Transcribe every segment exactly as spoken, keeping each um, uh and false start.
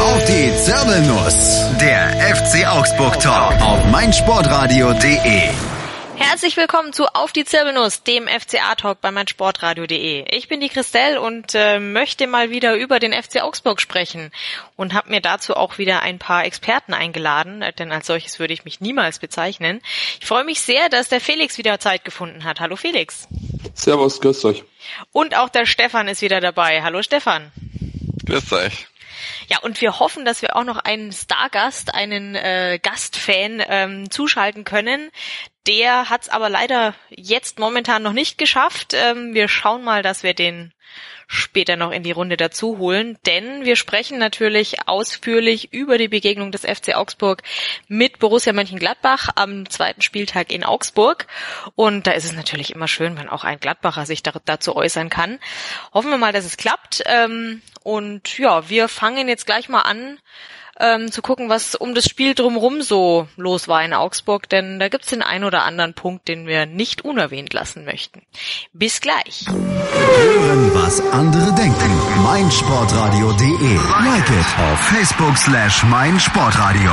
Auf die Zirbelnuss. Der F C Augsburg Talk auf meinsportradio punkt de. Herzlich willkommen zu Auf die Zirbelnuss, dem F C A-Talk bei meinsportradio punkt de. Ich bin die Christelle und äh, möchte mal wieder über den F C Augsburg sprechen und habe mir dazu auch wieder ein paar Experten eingeladen, denn als solches würde ich mich niemals bezeichnen. Ich freue mich sehr, dass der Felix wieder Zeit gefunden hat. Hallo Felix. Servus, grüßt euch. Und auch der Stefan ist wieder dabei. Hallo Stefan. Grüßt euch. Ja, und wir hoffen, dass wir auch noch einen Stargast, einen äh, Gastfan ähm, zuschalten können. Der hat's aber leider jetzt momentan noch nicht geschafft. Ähm, wir schauen mal, dass wir den später noch in die Runde dazu holen, denn wir sprechen natürlich ausführlich über die Begegnung des F C Augsburg mit Borussia Mönchengladbach am zweiten Spieltag in Augsburg. Und da ist es natürlich immer schön, wenn auch ein Gladbacher sich da, dazu äußern kann. Hoffen wir mal, dass es klappt. Ähm, und ja, wir fangen jetzt gleich mal an, Ähm, zu gucken, was um das Spiel drumherum so los war in Augsburg, denn da gibt's den einen oder anderen Punkt, den wir nicht unerwähnt lassen möchten. Bis gleich. Hören, was andere denken. meinsportradio punkt de. Like it auf Facebook slash meinsportradio.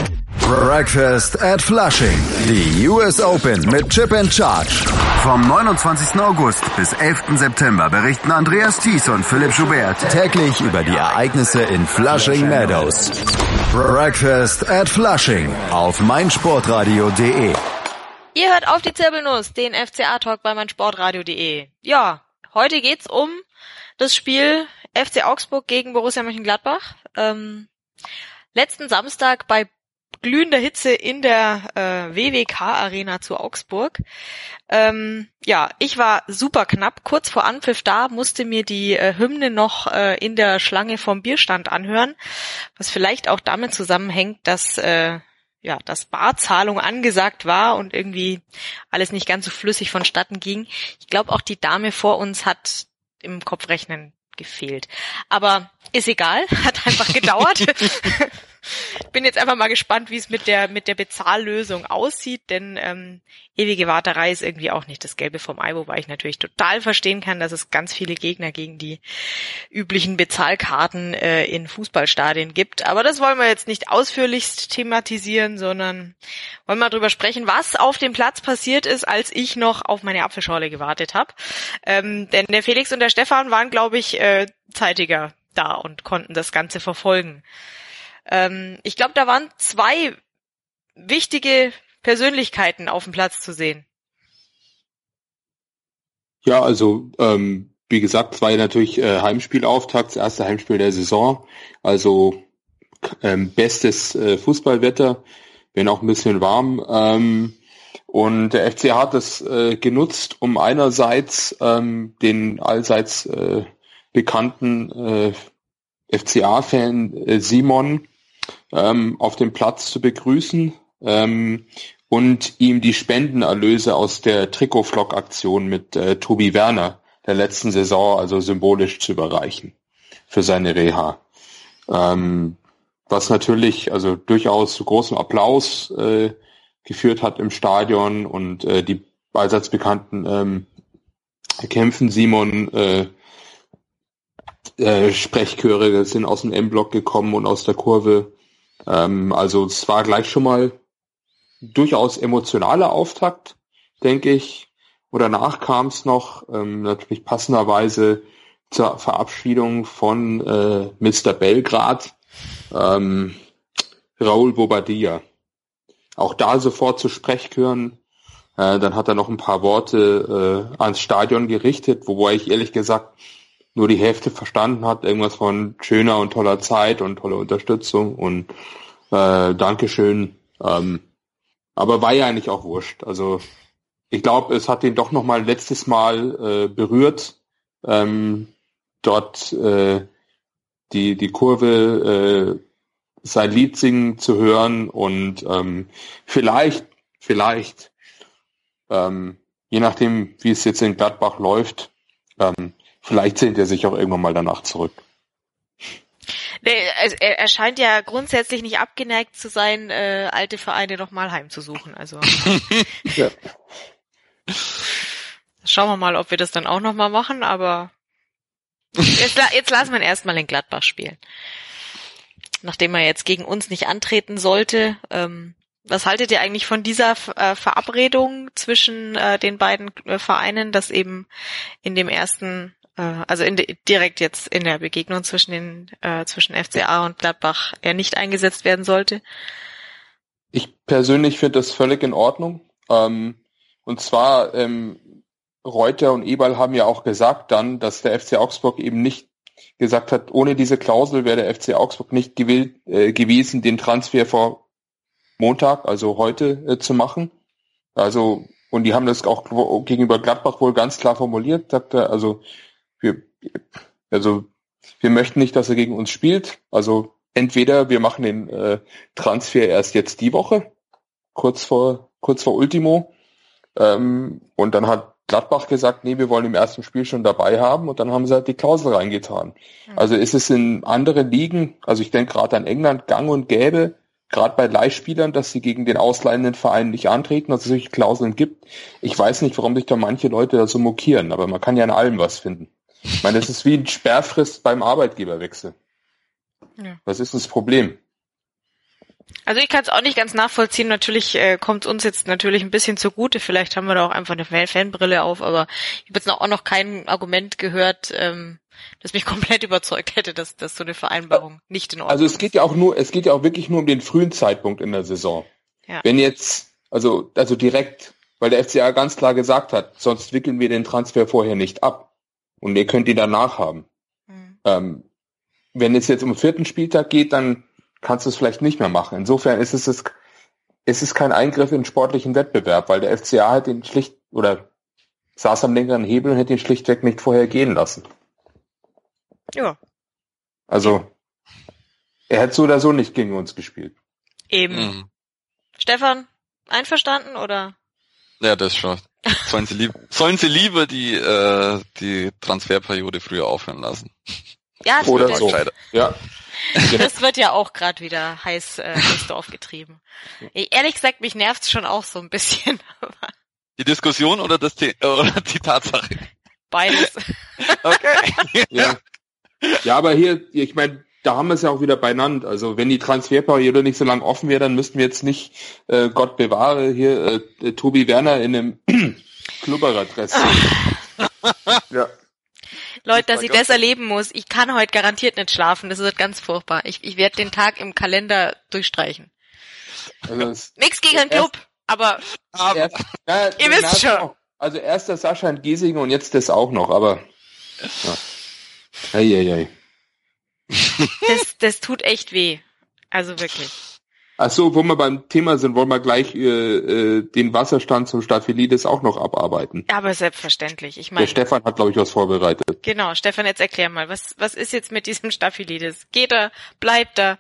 Breakfast at Flushing. Die U S Open mit Chip and Charge. Vom neunundzwanzigsten August bis elften September berichten Andreas Thies und Philipp Joubert täglich über die Ereignisse in Flushing Meadows. Breakfast at Flushing auf meinsportradio punkt de. Ihr hört auf die Zirbelnuss, den F C A-Talk bei meinsportradio punkt de. Ja, heute geht's um das Spiel F C Augsburg gegen Borussia Mönchengladbach. Ähm, letzten Samstag bei glühender Hitze in der äh, W W K-Arena zu Augsburg. Ähm, ja, ich war super knapp, kurz vor Anpfiff da, musste mir die äh, Hymne noch äh, in der Schlange vom Bierstand anhören, was vielleicht auch damit zusammenhängt, dass äh, ja, dass Barzahlung angesagt war und irgendwie alles nicht ganz so flüssig vonstatten ging. Ich glaube, auch die Dame vor uns hat im Kopfrechnen gefehlt. Aber ist egal, hat einfach gedauert. Bin jetzt einfach mal gespannt, wie es mit der mit der Bezahllösung aussieht, denn ähm, ewige Warterei ist irgendwie auch nicht das Gelbe vom Ei, wobei ich natürlich total verstehen kann, dass es ganz viele Gegner gegen die üblichen Bezahlkarten äh, in Fußballstadien gibt. Aber das wollen wir jetzt nicht ausführlichst thematisieren, sondern wollen mal drüber sprechen, was auf dem Platz passiert ist, als ich noch auf meine Apfelschorle gewartet habe. Ähm, denn der Felix und der Stefan waren, glaube ich, äh, zeitiger da und konnten das Ganze verfolgen. Ähm, ich glaube, da waren zwei wichtige Persönlichkeiten auf dem Platz zu sehen. Ja, also ähm, wie gesagt, es war ja natürlich äh, Heimspielauftakt, das erste Heimspiel der Saison. Also ähm, bestes äh, Fußballwetter, wenn auch ein bisschen warm. Ähm, und der F C hat das äh, genutzt, um einerseits ähm, den allseits äh, bekannten äh, F C A-Fan äh, Simon ähm, auf dem Platz zu begrüßen ähm, und ihm die Spendenerlöse aus der Trikotflock-Aktion mit äh, Tobi Werner der letzten Saison also symbolisch zu überreichen für seine Reha. Ähm, was natürlich also durchaus zu großem Applaus äh, geführt hat im Stadion und äh, die allseits bekannten ähm, Kämpfen Simon äh, Äh, Sprechchöre sind aus dem M-Block gekommen und aus der Kurve. Ähm, also es war gleich schon mal durchaus emotionaler Auftakt, denke ich. Und danach kam es noch ähm, natürlich passenderweise zur Verabschiedung von äh, Mister Belgrad, ähm, Raúl Bobadilla. Auch da sofort zu Sprechchören. Äh, dann hat er noch ein paar Worte äh, ans Stadion gerichtet, wobei ich ehrlich gesagt nur die Hälfte verstanden hat, irgendwas von schöner und toller Zeit und toller Unterstützung und äh, Dankeschön. Ähm, aber war ja eigentlich auch wurscht. Also ich glaube, es hat ihn doch nochmal letztes Mal äh, berührt, ähm, dort äh, die die Kurve äh, sein Lied singen zu hören und ähm, vielleicht, vielleicht, ähm, je nachdem, wie es jetzt in Gladbach läuft, ähm, vielleicht sehnt er sich auch irgendwann mal danach zurück. Er, er scheint ja grundsätzlich nicht abgeneigt zu sein, äh, alte Vereine nochmal heimzusuchen. Also Ja. Schauen wir mal, ob wir das dann auch nochmal machen, aber jetzt, jetzt lassen wir ihn erstmal in Gladbach spielen. nachdem er jetzt gegen uns nicht antreten sollte. Ähm, was haltet ihr eigentlich von dieser äh, Verabredung zwischen äh, den beiden äh, Vereinen, dass eben in dem ersten, äh, also in de, direkt jetzt in der Begegnung zwischen den äh, zwischen F C A und Gladbach er nicht eingesetzt werden sollte? Ich persönlich finde das völlig in Ordnung. Ähm, und zwar ähm, Reuter und Eberl haben ja auch gesagt dann, dass der F C Augsburg eben nicht gesagt hat, ohne diese Klausel wäre der F C Augsburg nicht gewillt, äh, gewesen, den Transfer vor Montag, also heute, äh, zu machen. Also, und die haben das auch gegenüber Gladbach wohl ganz klar formuliert, sagt er, also wir, also wir möchten nicht, dass er gegen uns spielt. Also entweder wir machen den äh, Transfer erst jetzt die Woche, kurz vor kurz vor Ultimo, ähm, und dann hat Gladbach gesagt, nee, wir wollen im ersten Spiel schon dabei haben, und dann haben sie halt die Klausel reingetan. Mhm. Also ist es in anderen Ligen, also ich denke gerade an England, gang und gäbe, gerade bei Leihspielern, dass sie gegen den ausleihenden Verein nicht antreten, dass es solche Klauseln gibt. Ich weiß nicht, warum sich da manche Leute da so mokieren, aber man kann ja an allem was finden. Ich meine, das ist wie ein Sperrfrist beim Arbeitgeberwechsel. Ja. Was ist das Problem? Also ich kann es auch nicht ganz nachvollziehen. Natürlich äh, kommt uns jetzt natürlich ein bisschen zugute. Vielleicht haben wir da auch einfach eine Fanbrille auf, aber ich habe jetzt auch noch kein Argument gehört, ähm, das mich komplett überzeugt hätte, dass, dass so eine Vereinbarung nicht in Ordnung ist. Also es geht ja auch nur, es geht ja auch wirklich nur um den frühen Zeitpunkt in der Saison. Ja. Wenn jetzt, also also direkt, weil der F C A ganz klar gesagt hat, sonst wickeln wir den Transfer vorher nicht ab und ihr könnt ihn danach haben. Mhm. Ähm, wenn es jetzt um den vierten Spieltag geht, dann kannst du es vielleicht nicht mehr machen. Insofern ist es, es ist es kein Eingriff in sportlichen Wettbewerb, weil der F C A halt den schlicht, oder saß am längeren Hebel und hätte ihn schlichtweg nicht vorher gehen lassen. Ja. Also, er hätte so oder so nicht gegen uns gespielt. Eben. Mhm. Stefan, einverstanden, oder? Ja, das schon. Sollen sie lieber, sollen sie lieber die, äh, die Transferperiode früher aufhören lassen. Ja, oder so. Ja. Das wird ja auch gerade wieder heiß äh, durchs Dorf getrieben. Ehrlich gesagt, mich nervt's schon auch so ein bisschen. Die Diskussion oder das The- oder die Tatsache? Beides. Okay. Ja. Ja, aber hier, ich meine, da haben wir es ja auch wieder beieinander. Also wenn die Transferperiode nicht so lang offen wäre, dann müssten wir jetzt nicht, äh, Gott bewahre, hier äh, Tobi Werner in einem Klubberer-Dress. Ja. Leute, dass ich das erleben muss, ich kann heute garantiert nicht schlafen, das wird ganz furchtbar. Ich, ich werde den Tag im Kalender durchstreichen. Also Nix gegen den Club, aber, aber erst, ja, ihr wisst schon. Auch. Also erst der Sascha in Giesing und jetzt das auch noch, aber ja. Ei, ei, ei. Das, das tut echt weh. Also wirklich. Ach so, wo wir beim Thema sind, wollen wir gleich äh, äh, den Wasserstand zum Staphylidis auch noch abarbeiten. Aber selbstverständlich. Ich meine, der Stefan hat, glaube ich, was vorbereitet. Genau, Stefan, jetzt erklär mal, was was ist jetzt mit diesem Staphylidis? Geht er? Bleibt er?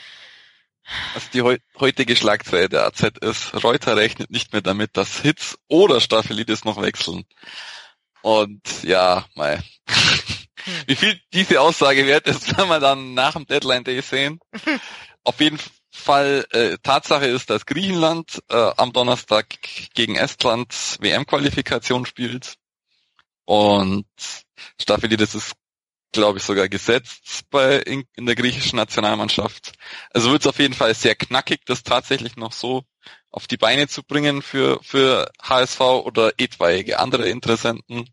Also die heu- heutige Schlagzeile der A Z ist, Reuter rechnet nicht mehr damit, dass Hitz oder Staphylidis noch wechseln. Und ja, mei. Wie viel diese Aussage wert ist, werden wir dann nach dem Deadline Day sehen. Auf jeden Fall, äh, Tatsache ist, dass Griechenland äh, am Donnerstag gegen Estland W M-Qualifikation spielt. Und Staphylidis ist, glaube ich, sogar gesetzt bei in, in der griechischen Nationalmannschaft. Also wird es auf jeden Fall sehr knackig, das tatsächlich noch so auf die Beine zu bringen für für H S V oder etwaige andere Interessenten.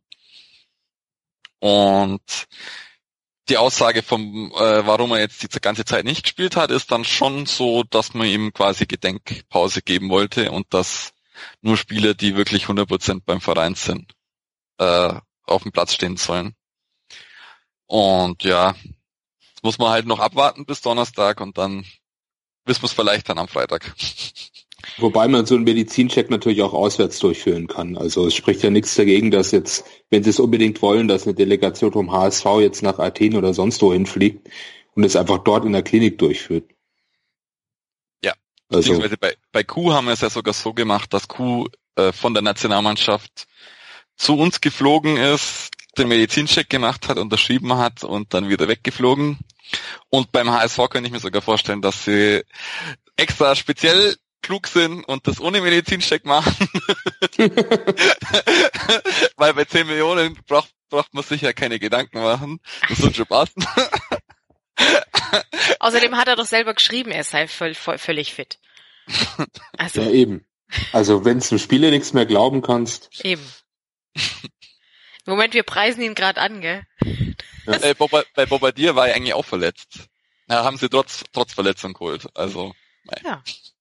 Und die Aussage vom, äh, warum er jetzt die ganze Zeit nicht gespielt hat, ist dann schon so, dass man ihm quasi Gedenkpause geben wollte und dass nur Spieler, die wirklich hundert Prozent beim Verein sind, äh, auf dem Platz stehen sollen. Und ja, jetzt muss man halt noch abwarten bis Donnerstag und dann wissen wir es vielleicht dann am Freitag. Wobei man so einen Medizincheck natürlich auch auswärts durchführen kann. Also es spricht ja nichts dagegen, dass jetzt, wenn sie es unbedingt wollen, dass eine Delegation vom H S V jetzt nach Athen oder sonst wo hinfliegt und es einfach dort in der Klinik durchführt. Ja, also beziehungsweise bei, bei Q haben wir es ja sogar so gemacht, dass Q äh, von der Nationalmannschaft zu uns geflogen ist, den Medizincheck gemacht hat, unterschrieben hat und dann wieder weggeflogen. Und beim H S V könnte ich mir sogar vorstellen, dass sie extra speziell klug sind und das ohne Medizincheck machen. Weil bei zehn Millionen braucht, braucht man sich ja keine Gedanken machen. Das wird schon passen. Außerdem hat er doch selber geschrieben, er sei völ- völ- völlig fit. Also, Ja, eben. Also wenn du Spiele nichts mehr glauben kannst. eben. Moment, wir preisen ihn gerade an, gell? Ja. Äh, Boba, bei Bobadilla war er eigentlich auch verletzt. Ja, haben sie trotz, trotz Verletzung geholt. Also, nein. Ja.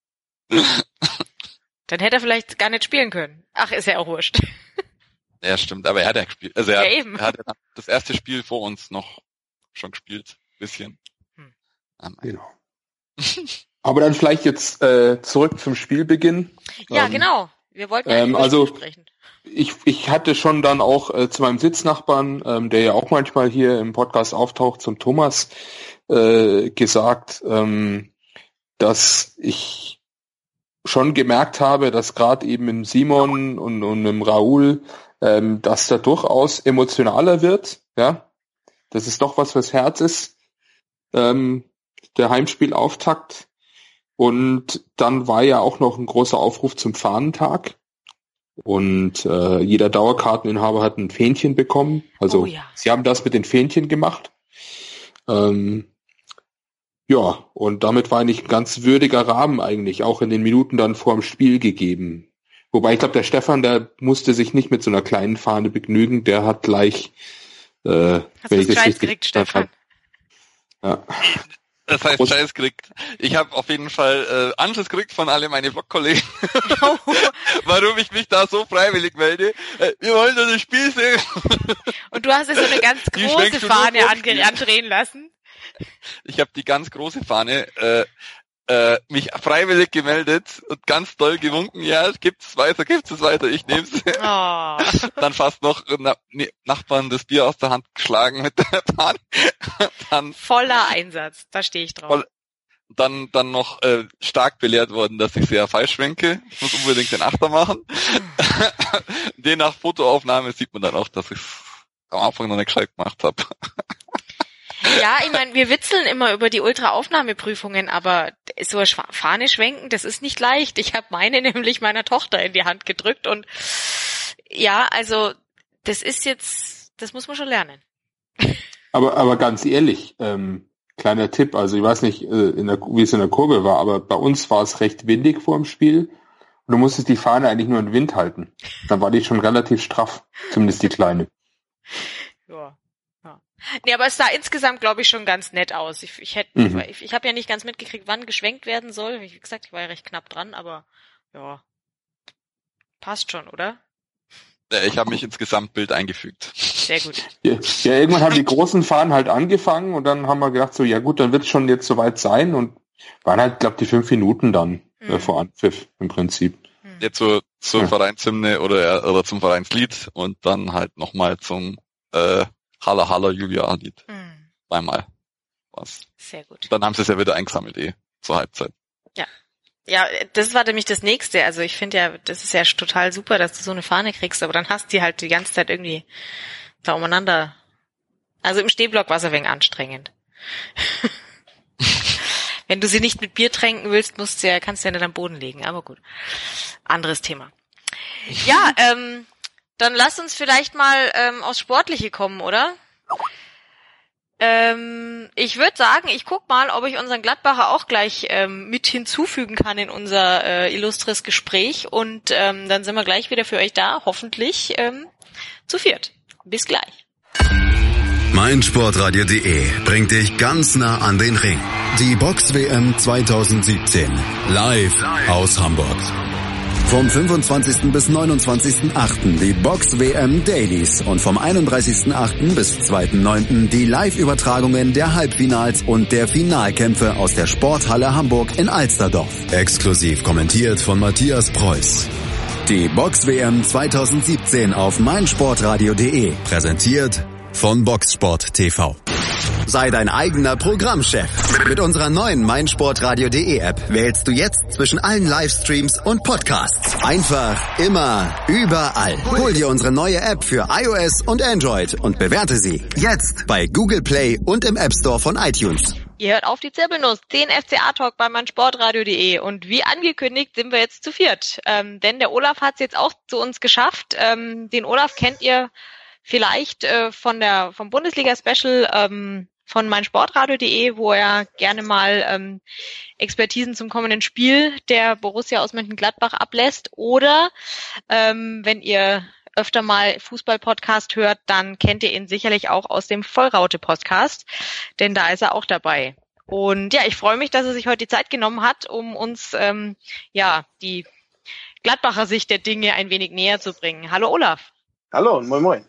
Dann hätte er vielleicht gar nicht spielen können. Ach, ist ja auch wurscht. Ja, stimmt, aber er hat ja gespielt. Also er, Ja, hat, eben. er hat ja das erste Spiel vor uns noch schon gespielt. Bisschen. Hm. Ähm, Genau. Aber dann vielleicht jetzt äh, zurück zum Spielbeginn. Ja, ähm, genau. Wir wollten ja ähm, über also- Spiel sprechen. Ich, ich hatte schon dann auch äh, zu meinem Sitznachbarn, ähm, der ja auch manchmal hier im Podcast auftaucht, zum Thomas, äh, gesagt, ähm, dass ich schon gemerkt habe, dass gerade eben im Simon und, und im Raoul, ähm, dass da durchaus emotionaler wird, ja. Das ist doch was fürs Herz ist, ähm, der Heimspielauftakt. Und dann war ja auch noch ein großer Aufruf zum Fahnentag. Und äh, jeder Dauerkarteninhaber hat ein Fähnchen bekommen. Also Oh ja. sie haben das mit den Fähnchen gemacht. Ähm, ja, und damit war eigentlich ein ganz würdiger Rahmen eigentlich, auch in den Minuten dann vor dem Spiel gegeben. Wobei ich glaube, der Stefan, der musste sich nicht mit so einer kleinen Fahne begnügen, der hat gleich, äh, Hast wenn du ich das Scheiß richtig gekriegt, Stefan? ja, Das heißt, Groß- Scheiß kriegt. Ich habe auf jeden Fall äh, Anschluss gekriegt von alle meine Blogkollegen, warum ich mich da so freiwillig melde. Äh, wir wollen doch das Spiel sehen. Und du hast dir so eine ganz Die große schwenkst du nur Fahne vorm ange- Spiel. andrehen lassen. Ich habe die ganz große Fahne äh, äh, mich freiwillig gemeldet und ganz doll gewunken. Ja, gibt's es weiter, gibt's es weiter, ich nehm's. Oh. Dann fast noch na, ne, Nachbarn das Bier aus der Hand geschlagen mit der Fahne. Dann Voller Einsatz. Da stehe ich drauf. Voll- dann dann noch äh, stark belehrt worden, dass ich sehr falsch schwenke. Ich muss unbedingt den Achter machen. Je nach Fotoaufnahme sieht man dann auch, dass ich am Anfang noch nicht gescheit gemacht habe. Ja, ich meine, wir witzeln immer über die Ultra-Aufnahmeprüfungen, aber so eine Schwa- Fahne schwenken, das ist nicht leicht. Ich habe meine nämlich meiner Tochter in die Hand gedrückt und ja, also das ist jetzt, das muss man schon lernen. aber aber ganz ehrlich, ähm, kleiner Tipp, also ich weiß nicht, äh, in der, wie es in der Kurve war, aber bei uns war es recht windig vor dem Spiel und du musstest die Fahne eigentlich nur in den Wind halten. Dann war die schon relativ straff, zumindest die kleine. Ja. Ja. Nee, aber es sah insgesamt, glaube ich, schon ganz nett aus. Ich, ich hätte, Mhm. ich, ich habe ja nicht ganz mitgekriegt, wann geschwenkt werden soll. Wie gesagt, ich war ja recht knapp dran, aber ja, passt schon, oder? Äh, Ich habe mich ins Gesamtbild eingefügt. Sehr gut. Ja, ja, irgendwann haben die großen Fahnen halt angefangen und dann haben wir gedacht, so, ja gut, dann wird es schon jetzt soweit sein und waren halt, glaube die fünf Minuten dann äh, Mhm. vor Anpfiff im Prinzip. Hm. Jetzt zur, zur Ja. Vereinshymne oder, oder zum Vereinslied und dann halt nochmal zum äh, Halla Halla Julia-Lied. Hm. Zweimal. Was. Sehr gut. Dann haben sie es ja wieder eingesammelt, eh, zur Halbzeit. Ja, das war nämlich das Nächste. Also ich finde ja, das ist ja total super, dass du so eine Fahne kriegst, aber dann hast du die halt die ganze Zeit irgendwie da umeinander. Also im Stehblock war es ein wenig anstrengend. Wenn du sie nicht mit Bier tränken willst, musst du ja, kannst du ja nicht am Boden legen, aber gut. Anderes Thema. Ja, ähm, dann lass uns vielleicht mal ähm, aufs Sportliche kommen, oder? Ähm, ich würde sagen, ich guck mal, ob ich unseren Gladbacher auch gleich ähm, mit hinzufügen kann in unser äh, illustres Gespräch und ähm, dann sind wir gleich wieder für euch da, hoffentlich ähm, zu viert. Bis gleich. meinsportradio punkt de bringt dich ganz nah an den Ring. Die Box-W M zwanzig siebzehn. Live aus Hamburg. Vom fünfundzwanzigsten bis neunundzwanzigsten achten die Box-W M Dailies und vom einunddreißigsten achten bis zweiten neunten die Live-Übertragungen der Halbfinals und der Finalkämpfe aus der Sporthalle Hamburg in Alsterdorf. Exklusiv kommentiert von Matthias Preuß. Die Box-W M zwanzig siebzehn auf meinsportradio punkt de. Präsentiert von Boxsport T V. Sei dein eigener Programmchef. Mit unserer neuen meinsportradio punkt de App wählst du jetzt zwischen allen Livestreams und Podcasts. Einfach, immer, überall. Hol dir unsere neue App für iOS und Android und bewerte sie jetzt bei Google Play und im App Store von iTunes. Ihr hört auf die Zirbelnuss, den F C A-Talk bei meinsportradio punkt de und wie angekündigt sind wir jetzt zu viert. Ähm, denn der Olaf hat es jetzt auch zu uns geschafft. Ähm, den Olaf kennt ihr vielleicht äh, von der vom Bundesliga-Special, ähm, von meinsportradio punkt de, wo er gerne mal ähm, Expertisen zum kommenden Spiel der Borussia aus Mönchengladbach ablässt. Oder ähm, wenn ihr öfter mal Fußball-Podcast hört, dann kennt ihr ihn sicherlich auch aus dem Vollraute-Podcast, denn da ist er auch dabei. Und ja, ich freue mich, dass er sich heute die Zeit genommen hat, um uns ähm, ja die Gladbacher Sicht der Dinge ein wenig näher zu bringen. Hallo Olaf. Hallo und moin moin.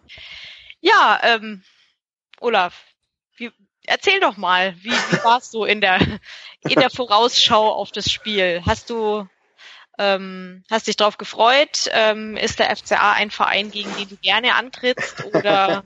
Ja, ähm, Olaf, wie, erzähl doch mal, wie, wie warst du in der in der Vorausschau auf das Spiel? Hast du ähm, hast dich drauf gefreut? Ähm, ist der F C A ein Verein, gegen den du gerne antrittst? Oder?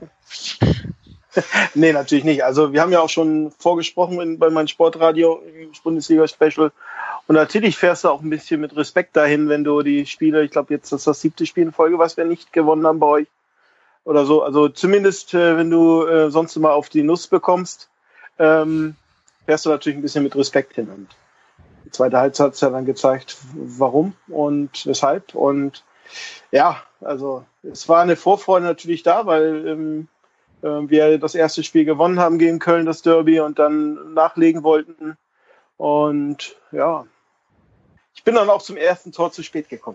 Nee, natürlich nicht. Also wir haben ja auch schon vorgesprochen in, bei meinem Sportradio Bundesliga-Special. Und natürlich fährst du auch ein bisschen mit Respekt dahin, wenn du die Spiele, ich glaube jetzt ist das siebte Spiel in Folge, was wir nicht gewonnen haben bei euch oder so. Also zumindest, äh, wenn du äh, sonst immer auf die Nuss bekommst, ähm, fährst du natürlich ein bisschen mit Respekt hin. Und die zweite Halbzeit hat es ja dann gezeigt, warum und weshalb. Und ja, also es war eine Vorfreude natürlich da, weil ähm, äh, wir das erste Spiel gewonnen haben gegen Köln, das Derby, und dann nachlegen wollten. Und ja, ich bin dann auch zum ersten Tor zu spät gekommen.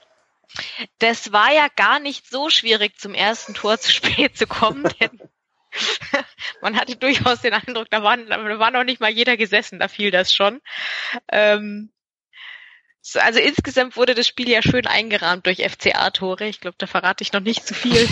Das war ja gar nicht so schwierig, zum ersten Tor zu spät zu kommen, denn man hatte durchaus den Eindruck, da war, da war noch nicht mal jeder gesessen, da fiel das schon. Ähm, also insgesamt wurde das Spiel ja schön eingerahmt durch F C A-Tore. Ich glaube, da verrate ich noch nicht zu viel.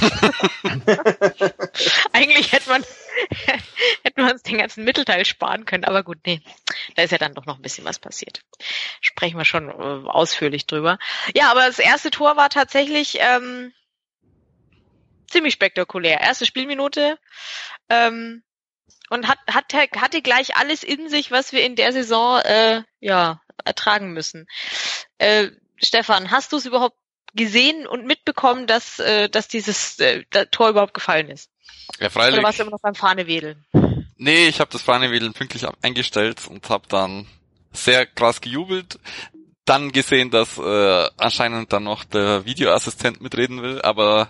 Eigentlich hätte man hätten wir uns den ganzen Mittelteil sparen können, aber gut, nee, da ist ja dann doch noch ein bisschen was passiert. Sprechen wir schon äh, ausführlich drüber. Ja, aber das erste Tor war tatsächlich ähm, ziemlich spektakulär. Erste Spielminute ähm, und hat, hat hatte gleich alles in sich, was wir in der Saison äh, ja ertragen müssen. Äh, Stefan, hast du es überhaupt gesehen und mitbekommen, dass äh, dass dieses äh, Tor überhaupt gefallen ist? Ja, freilich. Oder warst du immer noch beim Fahnewedeln? Nee, ich habe das Fahnewedeln pünktlich eingestellt und habe dann sehr krass gejubelt. Dann gesehen, dass äh, anscheinend dann noch der Videoassistent mitreden will, aber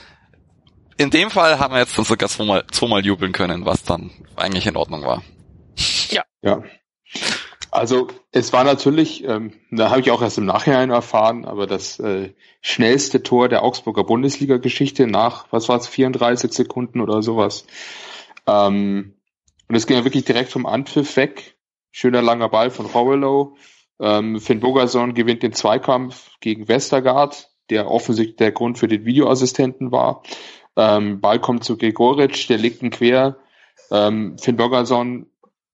in dem Fall haben wir jetzt dann sogar zweimal, zweimal jubeln können, was dann eigentlich in Ordnung war. Ja. Ja. Also es war natürlich, ähm, da habe ich auch erst im Nachhinein erfahren, aber das äh, schnellste Tor der Augsburger Bundesliga-Geschichte nach, was war es, vierunddreißig Sekunden oder sowas. Ähm, und es ging ja wirklich direkt vom Anpfiff weg. Schöner langer Ball von Rowellow. Ähm, Finn Bogason gewinnt den Zweikampf gegen Westergaard, der offensichtlich der Grund für den Videoassistenten war. Ähm, Ball kommt zu Gregoritsch, der legt ihn quer. Ähm, Finn Bogason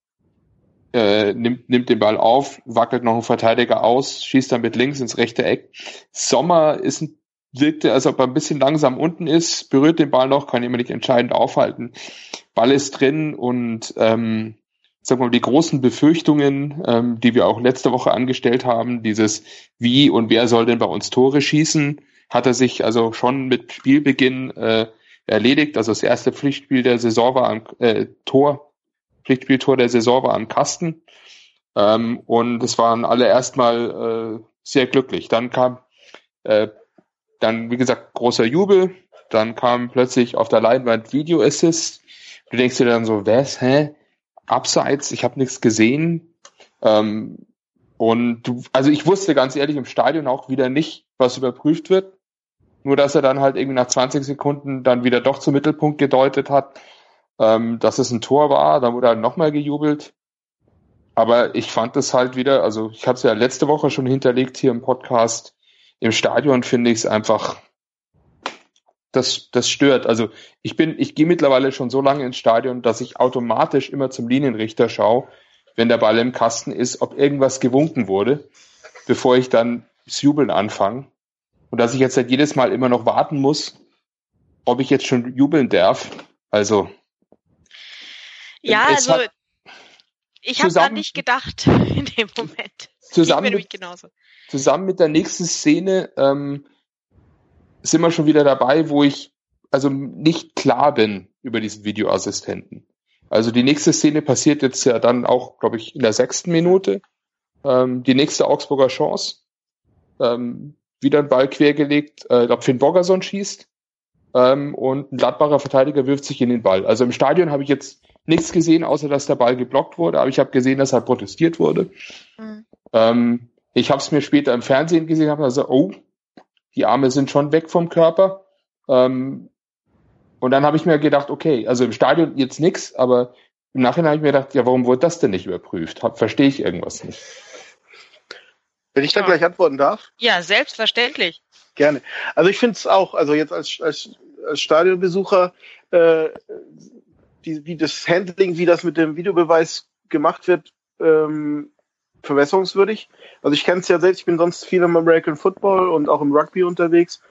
Äh, nimmt, nimmt den Ball auf, wackelt noch einen Verteidiger aus, schießt dann mit links ins rechte Eck. Sommer ist, wirkte, als ob er ein bisschen langsam unten ist, berührt den Ball noch, kann ihn nicht entscheidend aufhalten. Ball ist drin und ähm, sagen wir mal, die großen Befürchtungen, ähm, die wir auch letzte Woche angestellt haben, dieses wie und wer soll denn bei uns Tore schießen, hat er sich also schon mit Spielbeginn äh, erledigt. Also das erste Pflichtspiel der Saison war ein äh, Tor, Pflichtspieltor der Saison war am Kasten, ähm, und es waren alle erstmal äh, sehr glücklich. Dann kam äh, dann, wie gesagt, großer Jubel, dann kam plötzlich auf der Leinwand Video Assist. Du denkst dir dann so, was, hä? Abseits, ich habe nichts gesehen. Ähm, und du, also ich wusste ganz ehrlich im Stadion auch wieder nicht, was überprüft wird. Nur, dass er dann halt irgendwie nach zwanzig Sekunden dann wieder doch zum Mittelpunkt gedeutet hat, Ähm, dass es ein Tor war, da wurde er nochmal gejubelt. Aber ich fand es halt wieder, also ich habe es ja letzte Woche schon hinterlegt hier im Podcast, im Stadion finde ich es einfach, das das stört. Also ich bin, ich gehe mittlerweile schon so lange ins Stadion, dass ich automatisch immer zum Linienrichter schaue, wenn der Ball im Kasten ist, ob irgendwas gewunken wurde, bevor ich dann das Jubeln anfange. Und dass ich jetzt halt jedes Mal immer noch warten muss, ob ich jetzt schon jubeln darf. Also Ja, es also hat ich habe da nicht gedacht in dem Moment. Zusammen mit, genauso. zusammen mit der nächsten Szene ähm, sind wir schon wieder dabei, wo ich also nicht klar bin über diesen Videoassistenten. Also die nächste Szene passiert jetzt ja dann auch, glaube ich, in der sechsten Minute. Ähm, die nächste Augsburger Chance. Ähm, wieder ein Ball quergelegt. Äh, ich glaube, Finn Bogason schießt. Ähm, und ein Gladbacher Verteidiger wirft sich in den Ball. Also im Stadion habe ich jetzt nichts gesehen, außer dass der Ball geblockt wurde, aber ich habe gesehen, dass halt protestiert wurde. Mhm. Ähm, ich habe es mir später im Fernsehen gesehen, habe gesagt, oh, die Arme sind schon weg vom Körper. Ähm, und dann habe ich mir gedacht, okay, also im Stadion jetzt nichts, aber im Nachhinein habe ich mir gedacht, ja, warum wurde das denn nicht überprüft? Verstehe ich irgendwas nicht. Wenn ich da gleich antworten darf? Ja, selbstverständlich. Gerne. Also ich finde es auch, also jetzt als, als, als Stadionbesucher, äh, die, wie das Handling, wie das mit dem Videobeweis gemacht wird, ähm, verbesserungswürdig. Also ich kenne es ja selbst, ich bin sonst viel im American Football und auch im Rugby unterwegs.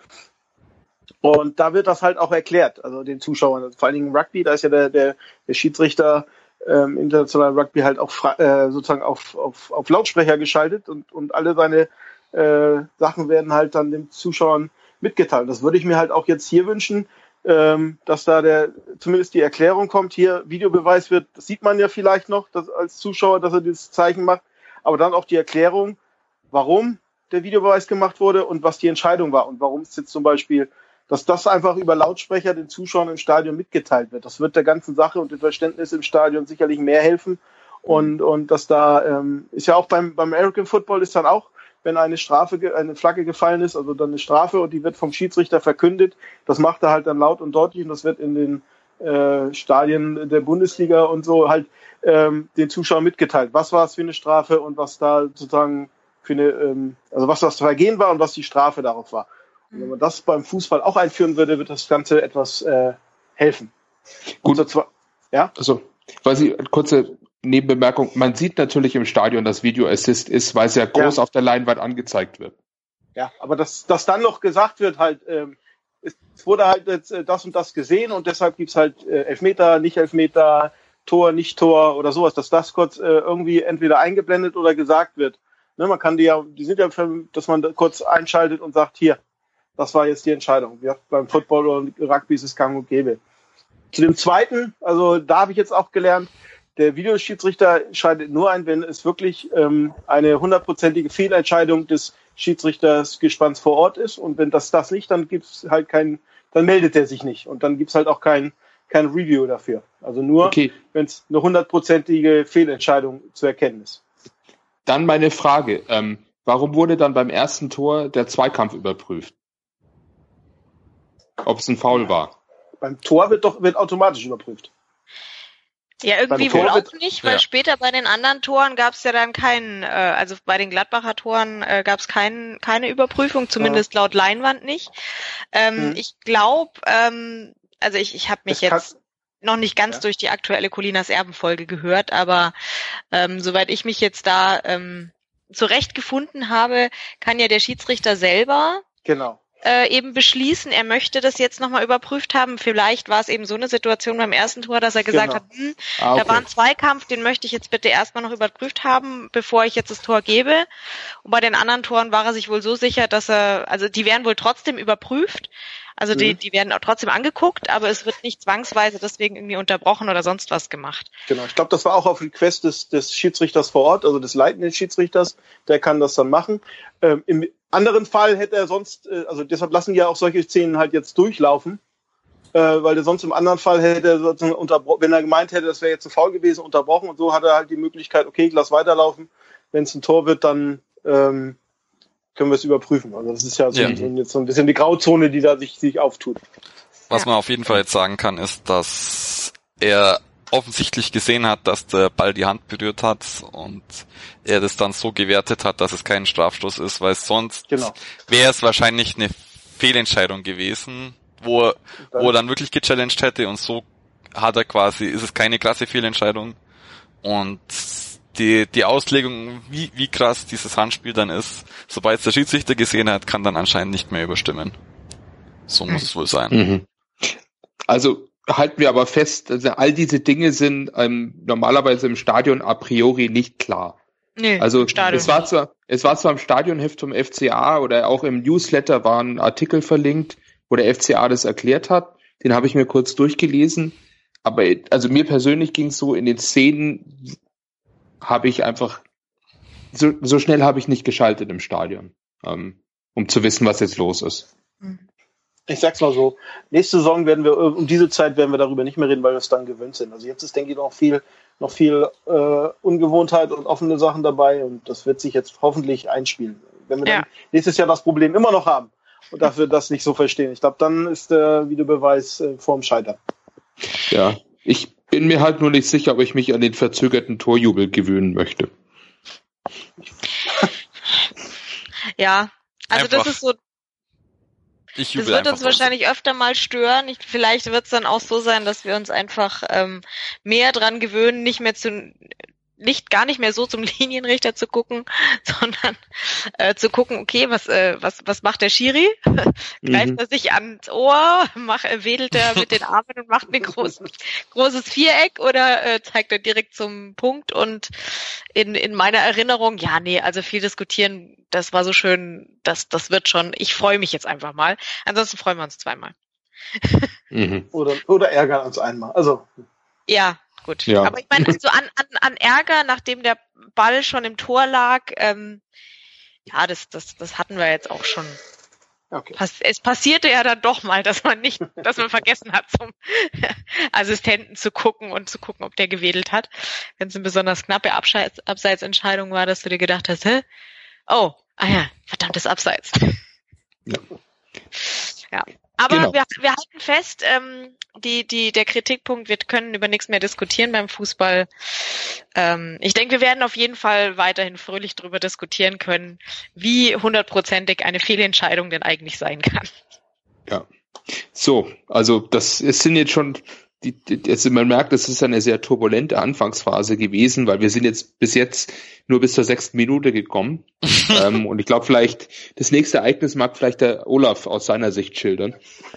Und da wird das halt auch erklärt, also den Zuschauern. Also vor allen Dingen im Rugby, da ist ja der, der, der Schiedsrichter ähm, internationalen Rugby halt auch fra- äh, sozusagen auf, auf, auf Lautsprecher geschaltet und, und alle seine äh, Sachen werden halt dann den Zuschauern mitgeteilt. Das würde ich mir halt auch jetzt hier wünschen, ähm, dass da der zumindest die Erklärung kommt, hier Videobeweis wird, das sieht man ja vielleicht noch dass, als Zuschauer, dass er dieses Zeichen macht, aber dann auch die Erklärung, warum der Videobeweis gemacht wurde und was die Entscheidung war und warum es jetzt zum Beispiel, dass das einfach über Lautsprecher den Zuschauern im Stadion mitgeteilt wird. Das wird der ganzen Sache und dem Verständnis im Stadion sicherlich mehr helfen und, und dass da, ähm, ist ja auch beim, beim American Football ist dann auch, wenn eine Strafe, eine Flagge gefallen ist, also dann eine Strafe und die wird vom Schiedsrichter verkündet. Das macht er halt dann laut und deutlich und das wird in den äh, Stadien der Bundesliga und so halt ähm, den Zuschauern mitgeteilt. Was war es für eine Strafe und was da sozusagen für eine, ähm, also was das Vergehen war und was die Strafe darauf war. Und wenn man das beim Fußball auch einführen würde, wird das Ganze etwas äh, helfen. Gut, so zwar, ja. Also, was ich kurze Nebenbemerkung, man sieht natürlich im Stadion, dass Video Assist ist, weil es ja groß ja. auf der Leinwand angezeigt wird. Ja, aber dass, dass dann noch gesagt wird, halt, ähm, es wurde halt jetzt äh, das und das gesehen und deshalb gibt's halt äh, Elfmeter, nicht Elfmeter, Tor, nicht Tor oder sowas, dass das kurz äh, irgendwie entweder eingeblendet oder gesagt wird. Ne, man kann die ja, die sind ja, für, dass man da kurz einschaltet und sagt, hier, das war jetzt die Entscheidung. Ja, beim Football und Rugby ist es gang und gäbe. Zu dem zweiten, also da habe ich jetzt auch gelernt, der Videoschiedsrichter scheidet nur ein, wenn es wirklich ähm, eine hundertprozentige Fehlentscheidung des Schiedsrichtersgespanns vor Ort ist. Und wenn das das nicht, dann gibt's halt kein, dann meldet er sich nicht. Und dann gibt's halt auch kein, kein Review dafür. Also nur, okay, wenn es eine hundertprozentige Fehlentscheidung zu erkennen ist. Dann meine Frage, ähm, warum wurde dann beim ersten Tor der Zweikampf überprüft? Ob es ein Foul war? Beim Tor wird doch wird automatisch überprüft. Ja, irgendwie wohl auch nicht, weil ja. später bei den anderen Toren gab es ja dann keinen, äh, also bei den Gladbacher Toren äh, gab es kein, keine Überprüfung, zumindest ja. laut Leinwand nicht. Ähm, hm. Ich glaube, ähm, also ich, ich habe mich das jetzt noch nicht ganz ja. durch die aktuelle Colinas Erben-Folge gehört, aber ähm, soweit ich mich jetzt da ähm, zurechtgefunden habe, kann ja der Schiedsrichter selber genau. Äh, eben beschließen, er möchte das jetzt nochmal überprüft haben. Vielleicht war es eben so eine Situation beim ersten Tor, dass er gesagt genau. hat, hm, ah, okay. da war ein Zweikampf, den möchte ich jetzt bitte erstmal noch überprüft haben, bevor ich jetzt das Tor gebe. Und bei den anderen Toren war er sich wohl so sicher, dass er, also die werden wohl trotzdem überprüft, also mhm. die, die werden auch trotzdem angeguckt, aber es wird nicht zwangsweise deswegen irgendwie unterbrochen oder sonst was gemacht. Genau, ich glaube, das war auch auf Request des, des Schiedsrichters vor Ort, also des leitenden Schiedsrichters, der kann das dann machen. Ähm, im anderen Fall hätte er sonst, also deshalb lassen ja auch solche Szenen halt jetzt durchlaufen, äh, weil er sonst im anderen Fall hätte er sozusagen unterbrochen, wenn er gemeint hätte, das wäre jetzt zu faul gewesen, unterbrochen und so hat er halt die Möglichkeit, okay, ich lass weiterlaufen, wenn es ein Tor wird, dann ähm, können wir es überprüfen. Also das ist ja, so, ja. so jetzt so ein bisschen die Grauzone, die da sich, sich auftut. Was man auf jeden Fall jetzt sagen kann, ist, dass er offensichtlich gesehen hat, dass der Ball die Hand berührt hat und er das dann so gewertet hat, dass es kein Strafstoß ist, weil sonst genau. wäre es wahrscheinlich eine Fehlentscheidung gewesen, wo er, wo er dann wirklich gechallenged hätte und so hat er quasi, ist es keine krasse Fehlentscheidung und die die Auslegung, wie wie krass dieses Handspiel dann ist, sobald es der Schiedsrichter gesehen hat, kann dann anscheinend nicht mehr überstimmen. So muss mhm. es wohl sein. Mhm. Also halten wir aber fest, also all diese Dinge sind ähm, normalerweise im Stadion a priori nicht klar. Nee, also es war zwar es war zwar im Stadionheft vom F C A oder auch im Newsletter war ein Artikel verlinkt, wo der F C A das erklärt hat. Den habe ich mir kurz durchgelesen. Aber also mir persönlich ging es so, in den Szenen habe ich einfach so, so schnell habe ich nicht geschaltet im Stadion, ähm, um zu wissen, was jetzt los ist. Ich sag's mal so, nächste Saison werden wir, um diese Zeit werden wir darüber nicht mehr reden, weil wir es dann gewöhnt sind. Also jetzt ist, denke ich, noch viel, noch viel äh, Ungewohntheit und offene Sachen dabei und das wird sich jetzt hoffentlich einspielen. Wenn wir ja. dann nächstes Jahr das Problem immer noch haben und dafür das nicht so verstehen, ich glaube, dann ist der Videobeweis äh, vorm Scheitern. Ja, ich bin mir halt nur nicht sicher, ob ich mich an den verzögerten Torjubel gewöhnen möchte. Ja, also Einfach. das ist so. Ich das wird uns wahrscheinlich öfter mal stören. Ich, vielleicht wird es dann auch so sein, dass wir uns einfach ähm, mehr dran gewöhnen, nicht mehr zu, nicht gar nicht mehr so zum Linienrichter zu gucken, sondern äh, zu gucken, okay, was äh, was was macht der Schiri? Greift Mhm. er sich ans Ohr, mach, wedelt er mit den Armen und macht ein großes großes Viereck oder äh, zeigt er direkt zum Punkt? Und in in meiner Erinnerung, ja, nee, also viel diskutieren, das war so schön, das das wird schon. Ich freue mich jetzt einfach mal. Ansonsten freuen wir uns zweimal. Mhm. Oder, oder ärgern uns einmal. Also. Ja, gut. Ja. Aber ich meine, so an, an, an Ärger, nachdem der Ball schon im Tor lag, ähm, ja, das, das, das hatten wir jetzt auch schon. Okay. Es passierte ja dann doch mal, dass man nicht, dass man vergessen hat, zum Assistenten zu gucken und zu gucken, ob der gewedelt hat. Wenn es eine besonders knappe Abseits, Abseitsentscheidung war, dass du dir gedacht hast, hä? Oh, ah ja, verdammtes Abseits. Ja. Ja. Aber Genau. wir, wir halten fest, ähm, die, die, der Kritikpunkt, wir können über nichts mehr diskutieren beim Fußball. Ähm, ich denke, wir werden auf jeden Fall weiterhin fröhlich darüber diskutieren können, wie hundertprozentig eine Fehlentscheidung denn eigentlich sein kann. Ja. So, also das es sind jetzt schon, die, die, also man merkt, es ist eine sehr turbulente Anfangsphase gewesen, weil wir sind jetzt bis jetzt nur bis zur sechsten Minute gekommen. ähm, und ich glaube vielleicht, das nächste Ereignis mag vielleicht der Olaf aus seiner Sicht schildern.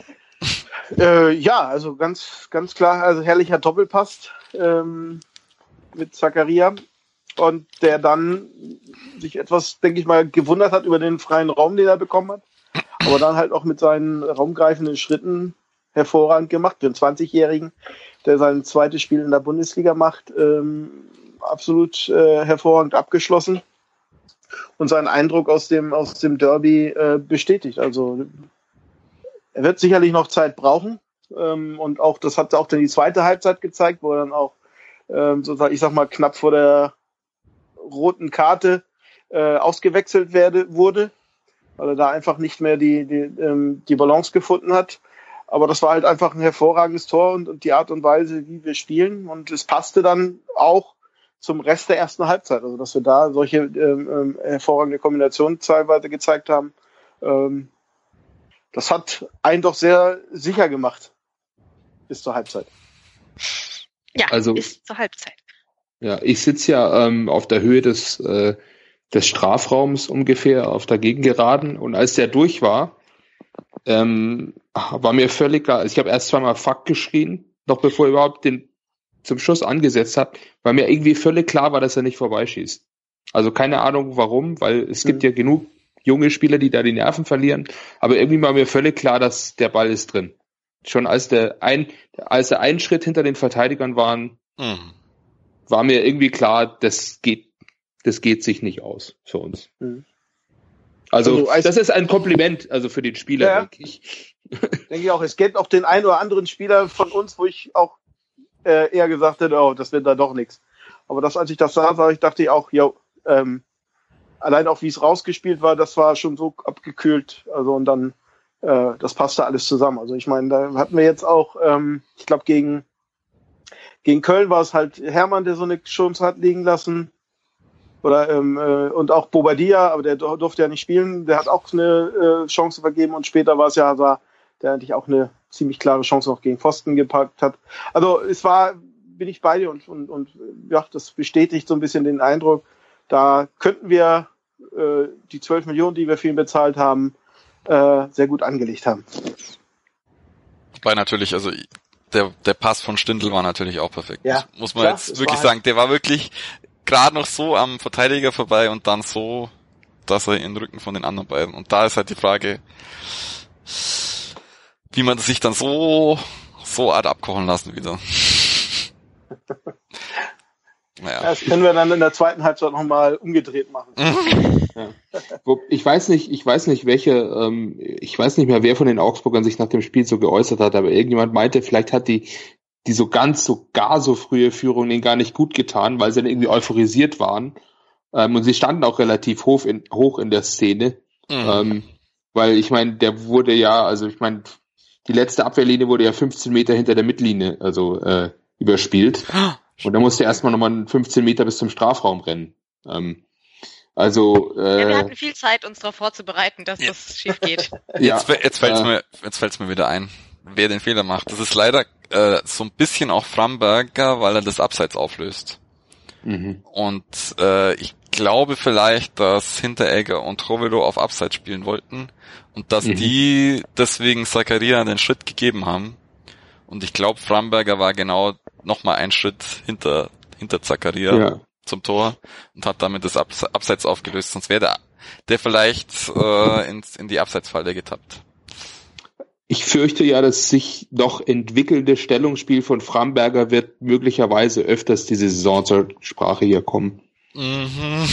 Äh, ja, also ganz, ganz klar, also herrlicher Doppelpass ähm, mit Zakaria und der dann sich etwas, denke ich mal, gewundert hat über den freien Raum, den er bekommen hat, aber dann halt auch mit seinen raumgreifenden Schritten hervorragend gemacht. Für einen zwanzigjährigen, der sein zweites Spiel in der Bundesliga macht, ähm, absolut äh, hervorragend abgeschlossen und seinen Eindruck aus dem, aus dem Derby äh, bestätigt. Also er wird sicherlich noch Zeit brauchen ähm, und auch das hat auch dann die zweite Halbzeit gezeigt, wo er dann auch ähm, sozusagen, ich sag mal, knapp vor der roten Karte äh, ausgewechselt werde, wurde, weil er da einfach nicht mehr die, die, ähm, die Balance gefunden hat. Aber das war halt einfach ein hervorragendes Tor und, und die Art und Weise, wie wir spielen. Und es passte dann auch zum Rest der ersten Halbzeit. Also, dass wir da solche ähm, ähm, hervorragende Kombinationen teilweise gezeigt haben. Ähm, das hat einen doch sehr sicher gemacht. Bis zur Halbzeit. Ja, Also, bis zur Halbzeit. Ja, ich sitze ja ähm, auf der Höhe des, äh, des Strafraums ungefähr auf der Gegengeraden. Und als der durch war, ähm, war mir völlig klar, also ich habe erst zweimal Fuck geschrien, noch bevor er überhaupt den zum Schuss angesetzt hat, weil mir irgendwie völlig klar war, dass er nicht vorbeischießt. Also keine Ahnung warum, weil es mhm. gibt ja genug junge Spieler, die da die Nerven verlieren, aber irgendwie war mir völlig klar, dass der Ball ist drin. Schon als der ein, als der ein Schritt hinter den Verteidigern waren, mhm. war mir irgendwie klar, das geht, das geht sich nicht aus für uns. Mhm. Also, also das ist ein Kompliment, also für den Spieler, ja, denke ich. Denke ich auch. Es gibt auch den einen oder anderen Spieler von uns, wo ich auch äh, eher gesagt hätte, oh, das wird da doch nichts. Aber das, als ich das sah, sah ich, dachte ich auch, jo, ähm, allein auch wie es rausgespielt war, das war schon so abgekühlt. Also und dann, äh, das passte alles zusammen. Also ich meine, da hatten wir jetzt auch, ähm, ich glaube gegen gegen Köln war es halt Hermann, der so eine Chance hat liegen lassen. Oder ähm, äh, und auch Bobadilla, aber der durfte ja nicht spielen, der hat auch eine äh, Chance vergeben und später war es ja Hazard, der eigentlich auch eine ziemlich klare Chance noch gegen Pfosten gepackt hat. Also es war, bin ich bei dir und, und, und ja, das bestätigt so ein bisschen den Eindruck, da könnten wir äh, die zwölf Millionen, die wir für ihn bezahlt haben, äh, sehr gut angelegt haben. Wobei natürlich, also der der Pass von Stindl war natürlich auch perfekt. Ja, muss man klar, jetzt wirklich halt sagen, der war wirklich gerade noch so am Verteidiger vorbei und dann so, dass er in den Rücken von den anderen beiden. Und da ist halt die Frage, wie man sich dann so so Art abkochen lassen wieder. Naja. Das können wir dann in der zweiten Halbzeit nochmal umgedreht machen. Ja. Ich weiß nicht, ich weiß nicht, welche, ähm, ich weiß nicht mehr, wer von den Augsburgern sich nach dem Spiel so geäußert hat, aber irgendjemand meinte, vielleicht hat die, die so ganz, so gar so frühe Führung denen gar nicht gut getan, weil sie dann irgendwie euphorisiert waren. Ähm, und sie standen auch relativ hoch in, hoch in der Szene. Mhm. Ähm, weil ich meine, der wurde ja, also ich meine, die letzte Abwehrlinie wurde ja fünfzehn Meter hinter der Mittellinie, also äh, überspielt. Und da musste er erstmal nochmal fünfzehn Meter bis zum Strafraum rennen. Ähm, also äh, ja, wir hatten viel Zeit, uns darauf vorzubereiten, dass ja. das schief geht. Ja, jetzt jetzt fällt's äh, mir jetzt fällt's mir wieder ein, wer den Fehler macht. Das ist leider äh, so ein bisschen auch Framberger, weil er das Abseits auflöst. Mhm. Und äh, ich glaube vielleicht, dass Hinteregger und Trovelo auf Abseits spielen wollten und dass mhm. die deswegen Zakaria den Schritt gegeben haben. Und ich glaube, Framberger war genau nochmal einen Schritt hinter hinter Zakaria ja. zum Tor und hat damit das Abs- Abseits aufgelöst. Sonst wäre der, der vielleicht äh, ins, in die Abseitsfalle getappt. Ich fürchte ja, dass sich noch entwickelnde Stellungsspiel von Framberger wird möglicherweise öfters diese Saison zur Sprache hier kommen. Mhm.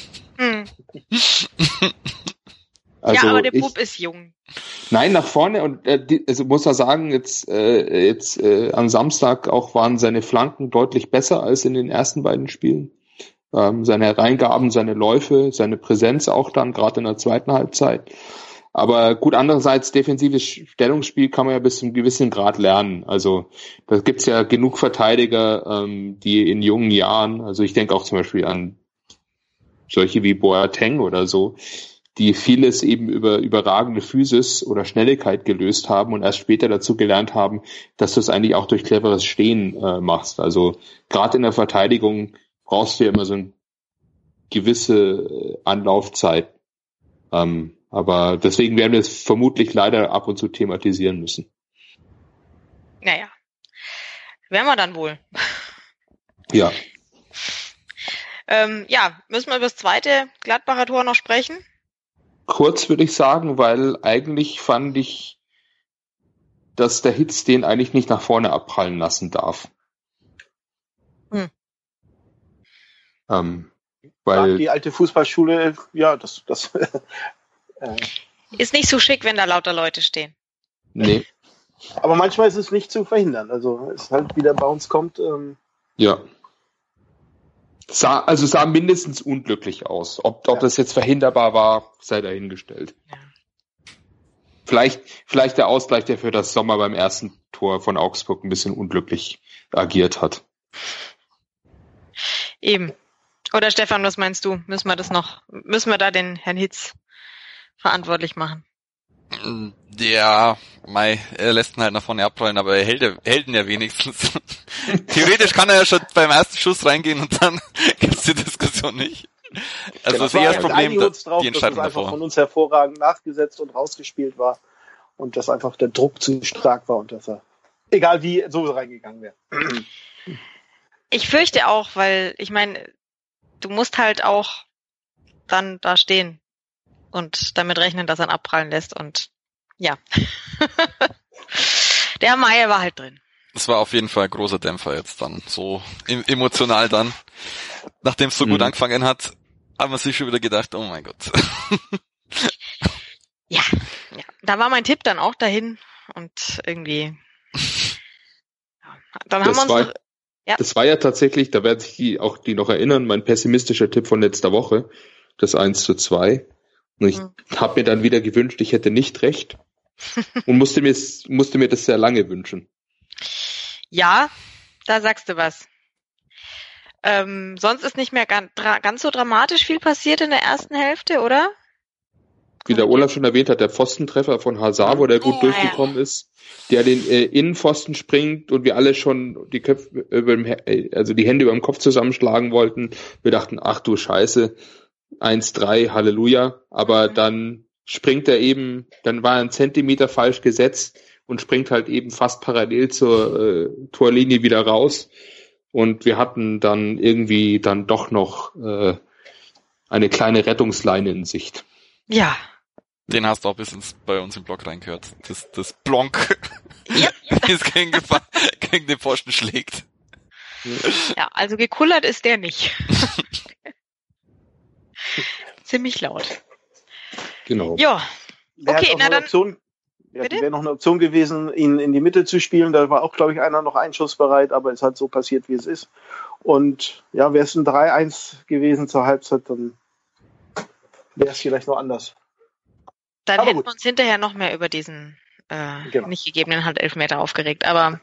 Also ja, aber der Bub ist jung. Nein, nach vorne und äh, die, also muss er sagen, jetzt äh, jetzt äh, am Samstag auch waren seine Flanken deutlich besser als in den ersten beiden Spielen. Ähm, seine Hereingaben, seine Läufe, seine Präsenz auch dann gerade in der zweiten Halbzeit. Aber gut, andererseits defensives Stellungsspiel kann man ja bis zu einem gewissen Grad lernen. Also da gibt's ja genug Verteidiger, ähm, die in jungen Jahren, also ich denke auch zum Beispiel an solche wie Boateng oder so, die vieles eben über überragende Physis oder Schnelligkeit gelöst haben und erst später dazu gelernt haben, dass du es eigentlich auch durch cleveres Stehen äh, machst. Also gerade in der Verteidigung brauchst du ja immer so eine gewisse Anlaufzeit. Ähm, aber deswegen werden wir es vermutlich leider ab und zu thematisieren müssen. Naja, werden wir dann wohl. Ja. ähm, ja, müssen wir über das zweite Gladbacher Tor noch sprechen? Kurz würde ich sagen, weil eigentlich fand ich, dass der Hitz den eigentlich nicht nach vorne abprallen lassen darf. Hm. Ähm, weil die alte Fußballschule, ja, das, das äh, ist nicht so schick, wenn da lauter Leute stehen. Nee. Aber manchmal ist es nicht zu verhindern. Also es halt wieder bei uns kommt. Ähm, ja. Sah, also sah mindestens unglücklich aus. Ob, ob ja. das jetzt verhinderbar war, sei dahingestellt. Ja. Vielleicht, vielleicht der Ausgleich, der für das Sommer beim ersten Tor von Augsburg ein bisschen unglücklich agiert hat. Eben. Oder Stefan, was meinst du? Müssen wir das noch, müssen wir da den Herrn Hitz verantwortlich machen? Ja, Mai, er lässt ihn halt nach vorne abprallen, aber er hält, er hält ihn ja wenigstens. Theoretisch kann er ja schon beim ersten Schuss reingehen und dann gibt's die Diskussion nicht. Also genau, das ist eher das Problem, dass drauf, die Entscheidung dass es davor. Einfach von uns hervorragend nachgesetzt und rausgespielt war und dass einfach der Druck zu stark war und dass er, egal wie, so reingegangen wäre. Ich fürchte auch, weil, ich meine, du musst halt auch dann da stehen und damit rechnen, dass er ihn abprallen lässt und ja. Der Meier war halt drin. Das war auf jeden Fall ein großer Dämpfer jetzt dann, so emotional dann. Nachdem es so mhm. gut angefangen hat, haben wir sich schon wieder gedacht, oh mein Gott. ja, ja, da war mein Tipp dann auch dahin und irgendwie dann haben das wir uns war, noch, ja. Das war ja tatsächlich, da werden sich die auch die noch erinnern, mein pessimistischer Tipp von letzter Woche, das eins zu zwei. Und ich mhm. habe mir dann wieder gewünscht, ich hätte nicht recht und musste mir, musste mir das sehr lange wünschen. Ja, da sagst du was. Ähm, sonst ist nicht mehr ganz, ganz so dramatisch viel passiert in der ersten Hälfte, oder? Wie der Olaf schon erwähnt hat, der Pfostentreffer von Hazard, wo der gut oh, durchgekommen ja. ist, der den äh, Innenpfosten springt und wir alle schon die Köpfe über dem, also die Hände über dem Kopf zusammenschlagen wollten. Wir dachten, ach du Scheiße, eins drei, Halleluja. Aber mhm. dann springt er eben, dann war er ein Zentimeter falsch gesetzt und springt halt eben fast parallel zur äh, Torlinie wieder raus. Und wir hatten dann irgendwie dann doch noch äh, eine kleine Rettungsleine in Sicht. Ja. Den hast du auch bis ins, bei uns im Blog reingehört. Das, das Blonk, ja. wie es gegen, gegen den Pfosten schlägt. Ja, also gekullert ist der nicht. Ziemlich laut. Genau. Ja. Okay, na dann. Option, ja, wäre noch eine Option gewesen, ihn in die Mitte zu spielen. Da war auch, glaube ich, einer noch einschussbereit, aber es hat so passiert, wie es ist. Und ja, wäre es ein drei eins gewesen zur Halbzeit, dann wäre es vielleicht noch anders. Dann aber hätten gut. wir uns hinterher noch mehr über diesen äh, Genau. nicht gegebenen Handelfmeter aufgeregt, aber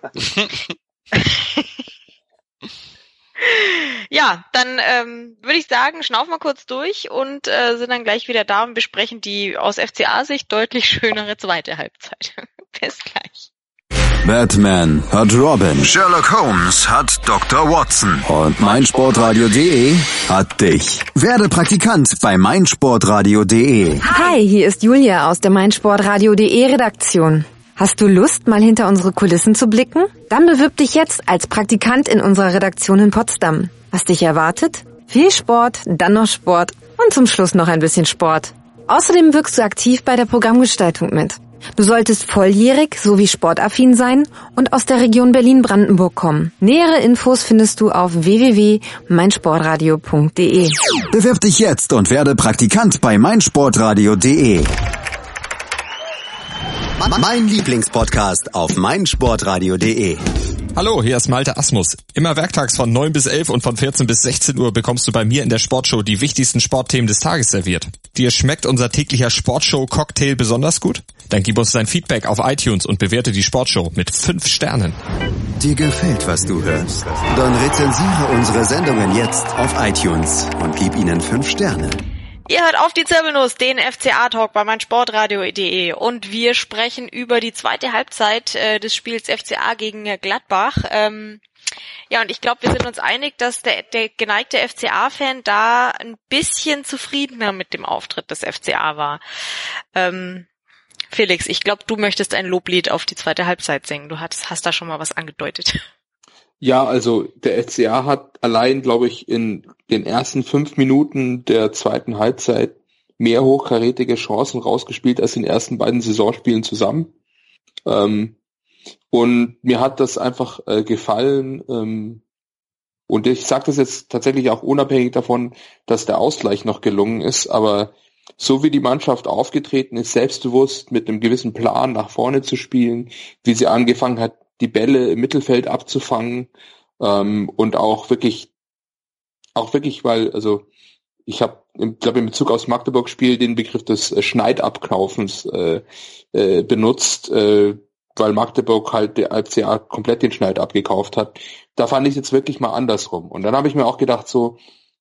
ja, dann ähm, würde ich sagen, schnaufen wir kurz durch und äh, sind dann gleich wieder da und besprechen die aus F C A-Sicht deutlich schönere zweite Halbzeit. Bis gleich. Batman hat Robin, Sherlock Holmes hat Doktor Watson und meinsportradio punkt de hat dich. Werde Praktikant bei meinsportradio punkt de. Hi, hier ist Julia aus der meinsportradio punkt de Redaktion. Hast du Lust, mal hinter unsere Kulissen zu blicken? Dann bewirb dich jetzt als Praktikant in unserer Redaktion in Potsdam. Was dich erwartet? Viel Sport, dann noch Sport und zum Schluss noch ein bisschen Sport. Außerdem wirkst du aktiv bei der Programmgestaltung mit. Du solltest volljährig sowie sportaffin sein und aus der Region Berlin-Brandenburg kommen. Nähere Infos findest du auf w w w punkt meinsportradio punkt de. Bewirb dich jetzt und werde Praktikant bei meinsportradio punkt de. Mein Lieblingspodcast auf meinsportradio punkt de. Hallo, hier ist Malte Asmus. Immer werktags von neun bis elf und von vierzehn bis sechzehn Uhr bekommst du bei mir in der Sportshow die wichtigsten Sportthemen des Tages serviert. Dir schmeckt unser täglicher Sportshow-Cocktail besonders gut? Dann gib uns dein Feedback auf iTunes und bewerte die Sportshow mit fünf Sternen. Dir gefällt, was du hörst? Dann rezensiere unsere Sendungen jetzt auf iTunes und gib ihnen fünf Sterne. Ihr hört auf die Zirbelnuss, den F C A-Talk bei meinsportradio punkt de und wir sprechen über die zweite Halbzeit äh, des Spiels F C A gegen Gladbach. Ähm, ja, und ich glaube, wir sind uns einig, dass der, der geneigte F C A-Fan da ein bisschen zufriedener mit dem Auftritt des F C A war. Ähm, Felix, ich glaube, du möchtest ein Loblied auf die zweite Halbzeit singen. Du hast, hast da schon mal was angedeutet. Ja, also der F C A hat allein, glaube ich, in den ersten fünf Minuten der zweiten Halbzeit mehr hochkarätige Chancen rausgespielt als in den ersten beiden Saisonspielen zusammen. Ähm, und mir hat das einfach äh, gefallen. Ähm, und ich sage das jetzt tatsächlich auch unabhängig davon, dass der Ausgleich noch gelungen ist. Aber so wie die Mannschaft aufgetreten ist, selbstbewusst mit einem gewissen Plan nach vorne zu spielen, wie sie angefangen hat, die Bälle im Mittelfeld abzufangen ähm, und auch wirklich, auch wirklich, weil, also ich habe, ich glaube, in Bezug aufs Magdeburg-Spiel den Begriff des äh, Schneidabkaufens äh, äh, benutzt, äh, weil Magdeburg halt der F C A komplett den Schneid abgekauft hat. Da fand ich jetzt wirklich mal andersrum. Und dann habe ich mir auch gedacht, so,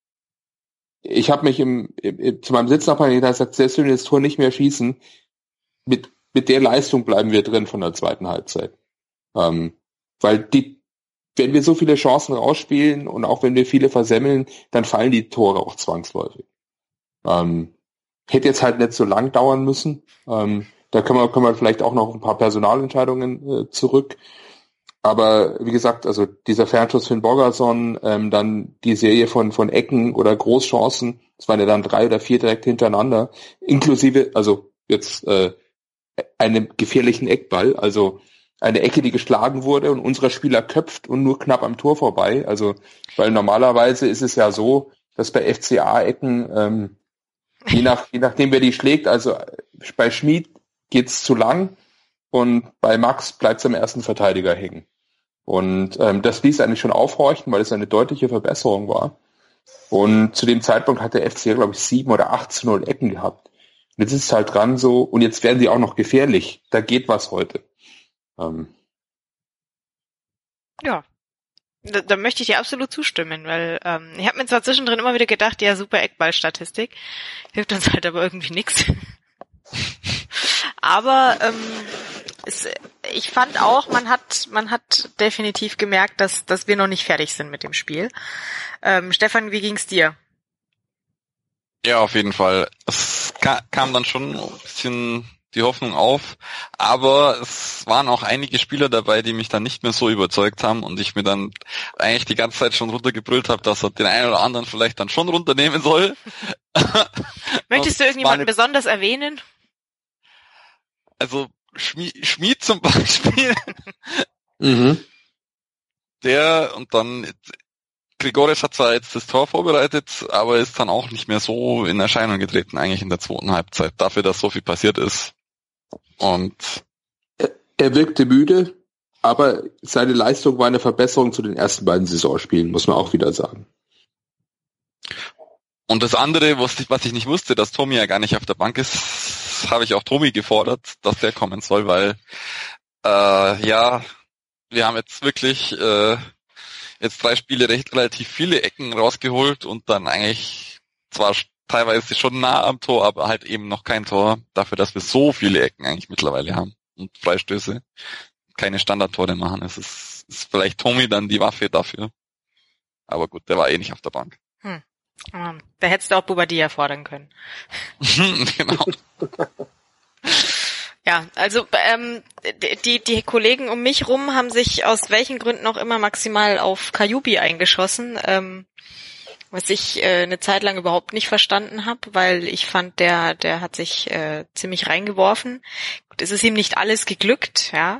ich habe mich im, im, zu meinem Sitznachbarn gesagt, selbst wenn wir das Tor nicht mehr schießen, mit mit der Leistung bleiben wir drin von der zweiten Halbzeit. Ähm, weil die, wenn wir so viele Chancen rausspielen und auch wenn wir viele versemmeln, dann fallen die Tore auch zwangsläufig. Ähm, hätte jetzt halt nicht so lang dauern müssen. Ähm, da können wir, können wir vielleicht auch noch ein paar Personalentscheidungen äh, zurück. Aber wie gesagt, also dieser Fernschuss von Bogerson, ähm, dann die Serie von von Ecken oder Großchancen, das waren ja dann drei oder vier direkt hintereinander, inklusive, also jetzt äh, einem gefährlichen Eckball, also eine Ecke, die geschlagen wurde und unser Spieler köpft und nur knapp am Tor vorbei. Also, weil normalerweise ist es ja so, dass bei F C A-Ecken, ähm, je nach, je nachdem wer die schlägt, also bei Schmid geht's zu lang und bei Max bleibt's am ersten Verteidiger hängen. Und ähm, das ließ eigentlich schon aufhorchen, weil es eine deutliche Verbesserung war. Und zu dem Zeitpunkt hat der F C A, glaube ich, sieben oder acht zu null Ecken gehabt. Und jetzt ist es halt dran so, und jetzt werden sie auch noch gefährlich. Da geht was heute. Ähm. Ja, da, da möchte ich dir absolut zustimmen, weil ähm, ich habe mir zwar zwischendrin immer wieder gedacht, ja, super Eckballstatistik, hilft uns halt aber irgendwie nichts. Aber ähm, es, ich fand auch, man hat man hat definitiv gemerkt, dass dass wir noch nicht fertig sind mit dem Spiel. Ähm, Stefan, wie ging's dir? Ja, auf jeden Fall. Es ka- kam dann schon ein bisschen die Hoffnung auf, aber es waren auch einige Spieler dabei, die mich dann nicht mehr so überzeugt haben und ich mir dann eigentlich die ganze Zeit schon runtergebrüllt habe, dass er den einen oder anderen vielleicht dann schon runternehmen soll. Möchtest du irgendjemanden eine... besonders erwähnen? Also Schmied, Schmied zum Beispiel. Mhm. der und dann Grigoris hat zwar jetzt das Tor vorbereitet, aber ist dann auch nicht mehr so in Erscheinung getreten eigentlich in der zweiten Halbzeit, dafür, dass so viel passiert ist. Und er, er wirkte müde, aber seine Leistung war eine Verbesserung zu den ersten beiden Saisonspielen, muss man auch wieder sagen. Und das andere, was ich, was ich nicht wusste, dass Tommy ja gar nicht auf der Bank ist, habe ich auch Tommy gefordert, dass der kommen soll, weil äh, ja, wir haben jetzt wirklich äh, jetzt drei Spiele recht relativ viele Ecken rausgeholt und dann eigentlich zwar teilweise schon nah am Tor, aber halt eben noch kein Tor, dafür, dass wir so viele Ecken eigentlich mittlerweile haben und Freistöße, keine Standardtore machen. Es ist, ist vielleicht Tommy dann die Waffe dafür. Aber gut, der war eh nicht auf der Bank. Hm. Um, da hättest du auch Bobadilla fordern können. Genau. Ja, also ähm, die die Kollegen um mich rum haben sich aus welchen Gründen auch immer maximal auf Kajubi eingeschossen, ähm, was ich äh, eine Zeit lang überhaupt nicht verstanden habe, weil ich fand, der der hat sich äh, ziemlich reingeworfen. Gut, es ist ihm nicht alles geglückt, ja.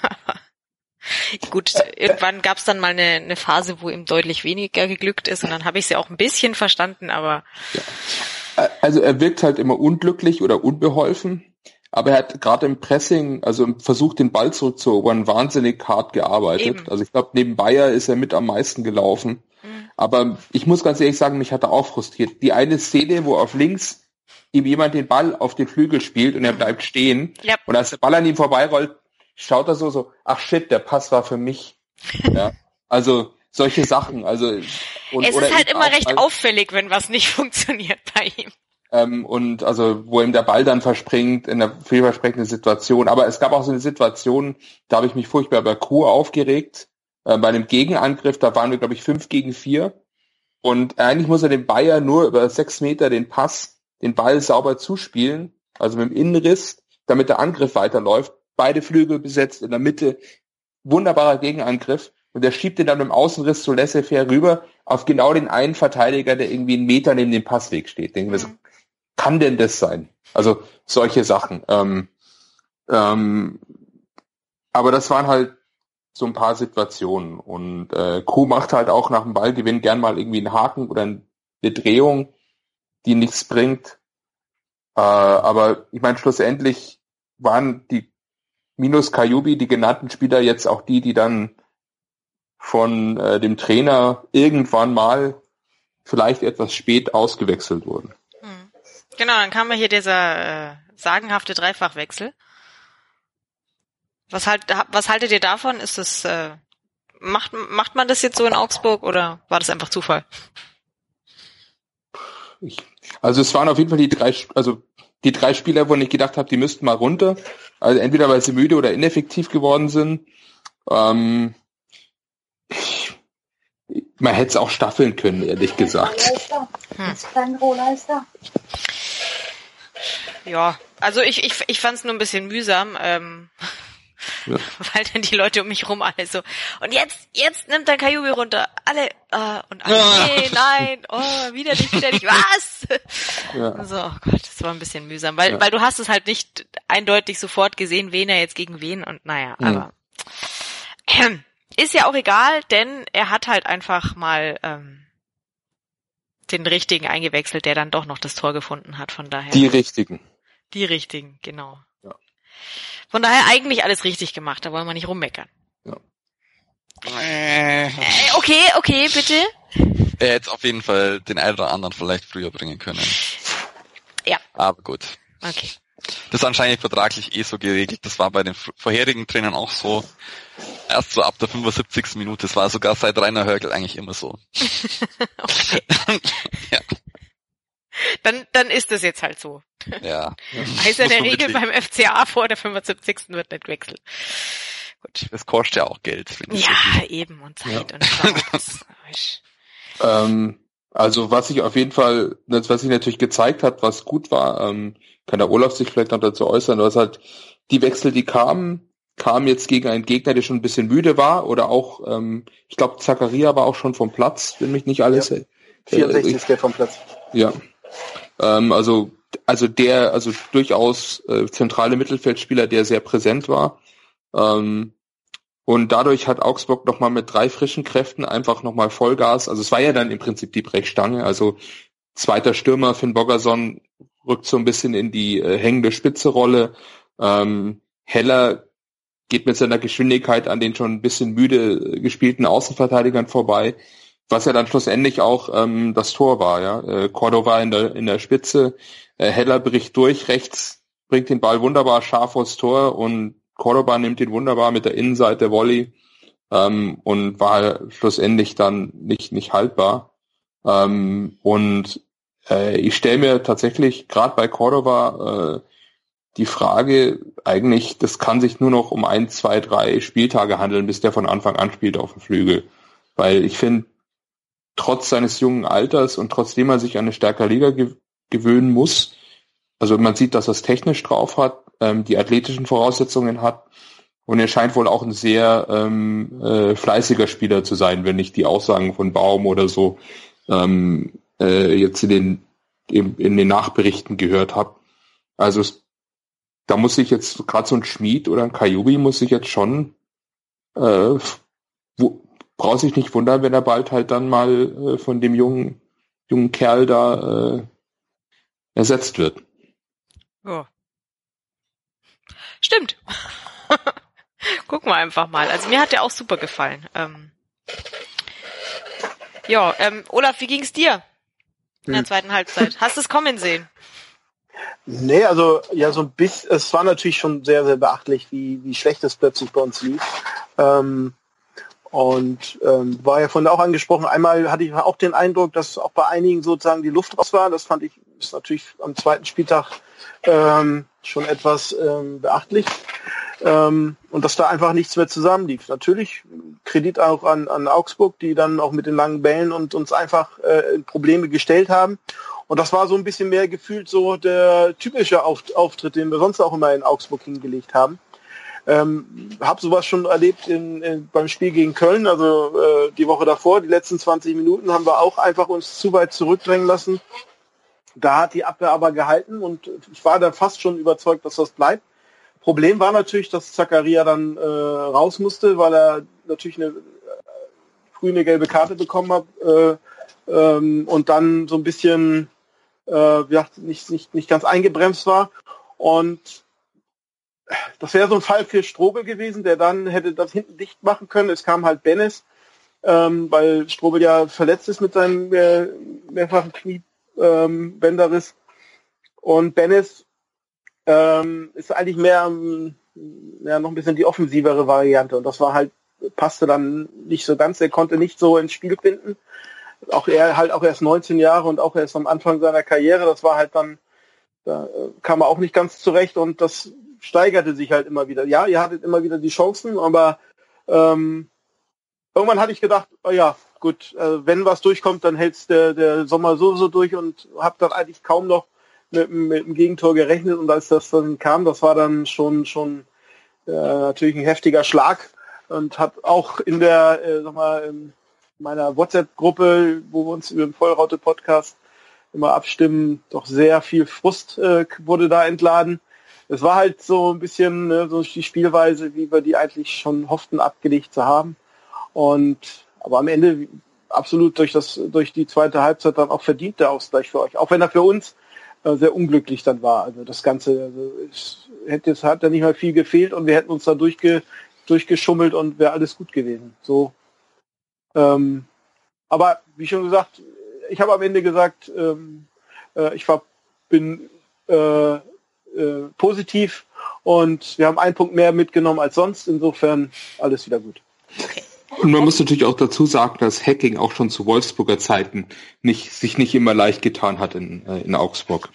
Gut, irgendwann gab es dann mal eine, eine Phase, wo ihm deutlich weniger geglückt ist und dann habe ich sie auch ein bisschen verstanden, aber... Ja. Also er wirkt halt immer unglücklich oder unbeholfen, aber er hat gerade im Pressing, also im Versuch, den Ball zurückzuerobern, wahnsinnig hart gearbeitet. Eben. Also ich glaube, neben Bayer ist er mit am meisten gelaufen. Mhm. Aber ich muss ganz ehrlich sagen, mich hat er auch frustriert. Die eine Szene, wo auf links ihm jemand den Ball auf den Flügel spielt und er bleibt stehen ja. und als der Ball an ihm vorbeirollt, schaut er so, so, ach shit, der Pass war für mich. Ja, also solche Sachen. Also und, es oder ist halt immer recht halt, auffällig, wenn was nicht funktioniert bei ihm. Ähm, und also wo ihm der Ball dann verspringt in einer vielversprechenden Situation. Aber es gab auch so eine Situation, da habe ich mich furchtbar bei Kuh aufgeregt. Äh, bei einem Gegenangriff, da waren wir, glaube ich, fünf gegen vier. Und eigentlich muss er dem Bayer nur über sechs Meter den Pass, den Ball sauber zuspielen, also mit dem Innenriss, damit der Angriff weiterläuft. Beide Flügel besetzt, in der Mitte, wunderbarer Gegenangriff. Und er schiebt den dann mit dem Außenriss so laissez-faire rüber auf genau den einen Verteidiger, der irgendwie einen Meter neben dem Passweg steht. Denken wir so, kann denn das sein? Also solche Sachen. Ähm, ähm, aber das waren halt so ein paar Situationen. Und äh, Kuh macht halt auch nach dem Ballgewinn gern mal irgendwie einen Haken oder eine Drehung, die nichts bringt. Äh, aber ich meine, schlussendlich waren die minus Kajubi, die genannten Spieler, jetzt auch die, die dann von äh, dem Trainer irgendwann mal vielleicht etwas spät ausgewechselt wurden. Hm. Genau, dann kam ja hier dieser äh, sagenhafte Dreifachwechsel. Was halt, was haltet ihr davon? Ist das äh, macht macht man das jetzt so in Augsburg oder war das einfach Zufall? Ich, also es waren auf jeden Fall die drei, also die drei Spieler, wo ich gedacht habe, die müssten mal runter. Also entweder weil sie müde oder ineffektiv geworden sind. Ähm, ich, man hätte es auch staffeln können, ehrlich gesagt. Hm. Ja, also ich ich ich fand es nur ein bisschen mühsam, ähm, ja. Weil dann die Leute um mich rum alle so und jetzt jetzt nimmt dann Kajubi runter, alle äh, und alle ah. nee, nein, oh wieder nicht, wieder nicht, was? Ja. So, oh Gott, das war ein bisschen mühsam, weil ja. weil du hast es halt nicht eindeutig sofort gesehen, wen er jetzt gegen wen und naja, mhm. aber äh, ist ja auch egal, denn er hat halt einfach mal ähm, den richtigen eingewechselt, der dann doch noch das Tor gefunden hat, von daher. Die richtigen. Die richtigen, genau. Ja. Von daher eigentlich alles richtig gemacht, da wollen wir nicht rummeckern. Ja. Äh, okay, okay, bitte. Er hätte auf jeden Fall den einen oder anderen vielleicht früher bringen können. Ja. Aber gut. Okay. Das ist anscheinend vertraglich eh so geregelt. Das war bei den vorherigen Trainern auch so. Erst so ab der fünfundsiebzigsten Minute. Das war sogar seit Rainer Hörgl eigentlich immer so. Okay. Ja. Dann, dann ist es jetzt halt so. Ja. Heißt ja der Regel beim F C A vor der fünfundsiebzigsten wird nicht gewechselt. Gut. Das kostet ja auch Geld. Ja, so eben. Und Zeit ja. und das. ähm, also was sich auf jeden Fall, das, was sich natürlich gezeigt hat, was gut war, ähm, kann der Olaf sich vielleicht noch dazu äußern, was halt die Wechsel, die kamen, kamen jetzt gegen einen Gegner, der schon ein bisschen müde war, oder auch, ähm, ich glaube, Zakaria war auch schon vom Platz, wenn mich nicht alles... Ja. vierundsechzig ist der vom Platz. Ja. Ähm, also, also der, also durchaus äh, zentrale Mittelfeldspieler, der sehr präsent war. Ähm, Und dadurch hat Augsburg nochmal mit drei frischen Kräften einfach nochmal Vollgas. Also es war ja dann im Prinzip die Brechstange. Also zweiter Stürmer Finn Bogerson rückt so ein bisschen in die äh, hängende Spitze-Rolle. Ähm, Heller geht mit seiner Geschwindigkeit an den schon ein bisschen müde gespielten Außenverteidigern vorbei, was ja dann schlussendlich auch ähm, das Tor war. Ja, äh, Cordova in der in der Spitze, äh, Heller bricht durch rechts, bringt den Ball wunderbar scharf vors Tor und Cordova nimmt ihn wunderbar mit der Innenseite Volley ähm, und war schlussendlich dann nicht nicht haltbar. Ähm, und äh, ich stelle mir tatsächlich gerade bei Cordova äh, die Frage, eigentlich, das kann sich nur noch um ein, zwei, drei Spieltage handeln, bis der von Anfang an spielt auf dem Flügel. Weil ich finde, trotz seines jungen Alters und trotzdem er sich an eine stärkere Liga ge- gewöhnen muss, also man sieht, dass er es technisch drauf hat, ähm, die athletischen Voraussetzungen hat und er scheint wohl auch ein sehr ähm, äh, fleißiger Spieler zu sein, wenn ich die Aussagen von Baum oder so ähm, äh, jetzt in den, in, in den Nachberichten gehört habe. Also es Da muss sich jetzt gerade so ein Schmied oder ein Kajubi muss sich jetzt schon äh, wo, braucht sich nicht wundern, wenn er bald halt dann mal äh, von dem jungen jungen Kerl da äh, ersetzt wird. Ja. Stimmt. Gucken wir einfach mal. Also mir hat der auch super gefallen. Ähm, ja, ähm, Olaf, wie ging's dir in der zweiten Halbzeit? Hast du es kommen sehen? Nee, also ja, so ein bisschen, es war natürlich schon sehr, sehr beachtlich, wie, wie schlecht es plötzlich bei uns lief. Ähm, und ähm, war ja vorhin auch angesprochen, einmal hatte ich auch den Eindruck, dass auch bei einigen sozusagen die Luft raus war. Das fand ich, ist natürlich am zweiten Spieltag ähm, schon etwas ähm, beachtlich. Ähm, und dass da einfach nichts mehr zusammenlief. Natürlich Kredit auch an, an Augsburg, die dann auch mit den langen Bällen und uns einfach äh, Probleme gestellt haben. Und das war so ein bisschen mehr gefühlt so der typische Auftritt, den wir sonst auch immer in Augsburg hingelegt haben. Ähm, hab sowas schon erlebt in, in, beim Spiel gegen Köln, also äh, die Woche davor, die letzten zwanzig Minuten haben wir auch einfach uns zu weit zurückdrängen lassen. Da hat die Abwehr aber gehalten und ich war da fast schon überzeugt, dass das bleibt. Problem war natürlich, dass Zakaria dann äh, raus musste, weil er natürlich eine äh, früh eine gelbe Karte bekommen hat äh, ähm, und dann so ein bisschen äh, ja, nicht, nicht, nicht ganz eingebremst war. Und das wäre so ein Fall für Strobel gewesen, der dann hätte das hinten dicht machen können. Es kam halt Bennis, ähm, weil Strobel ja verletzt ist mit seinem äh, mehrfachen Kniebänderriss. Ähm, und Bennis ähm, ist eigentlich mehr, ja, noch ein bisschen die offensivere Variante. Und das war halt, passte dann nicht so ganz. Er konnte nicht so ins Spiel finden. Auch er halt auch erst neunzehn Jahre und auch erst am Anfang seiner Karriere. Das war halt dann, da kam er auch nicht ganz zurecht und das steigerte sich halt immer wieder. Ja, ihr hattet immer wieder die Chancen, aber ähm, irgendwann hatte ich gedacht, oh ja, gut, äh, wenn was durchkommt, dann hält's der, der Sommer sowieso durch und habe dann eigentlich kaum noch mit, mit dem Gegentor gerechnet und als das dann kam, das war dann schon schon äh, natürlich ein heftiger Schlag und hat auch in der, äh, sag mal, in meiner WhatsApp-Gruppe, wo wir uns über den Vollraute-Podcast immer abstimmen, doch sehr viel Frust äh, wurde da entladen. Es war halt so ein bisschen ne, so die Spielweise, wie wir die eigentlich schon hofften, abgelegt zu haben. Und aber am Ende absolut durch das durch die zweite Halbzeit dann auch verdient der Ausgleich für euch, auch wenn er für uns äh, sehr unglücklich dann war. Also das Ganze, also es hätte es hat ja nicht mal viel gefehlt und wir hätten uns da durchge, durchgeschummelt und wäre alles gut gewesen. So. Ähm, aber wie schon gesagt, ich habe am Ende gesagt, ähm, äh, ich war bin äh, Äh, positiv und wir haben einen Punkt mehr mitgenommen als sonst, insofern alles wieder gut. Okay. Und man muss natürlich auch dazu sagen, dass Hacking auch schon zu Wolfsburger Zeiten nicht, sich nicht immer leicht getan hat in, äh, in Augsburg.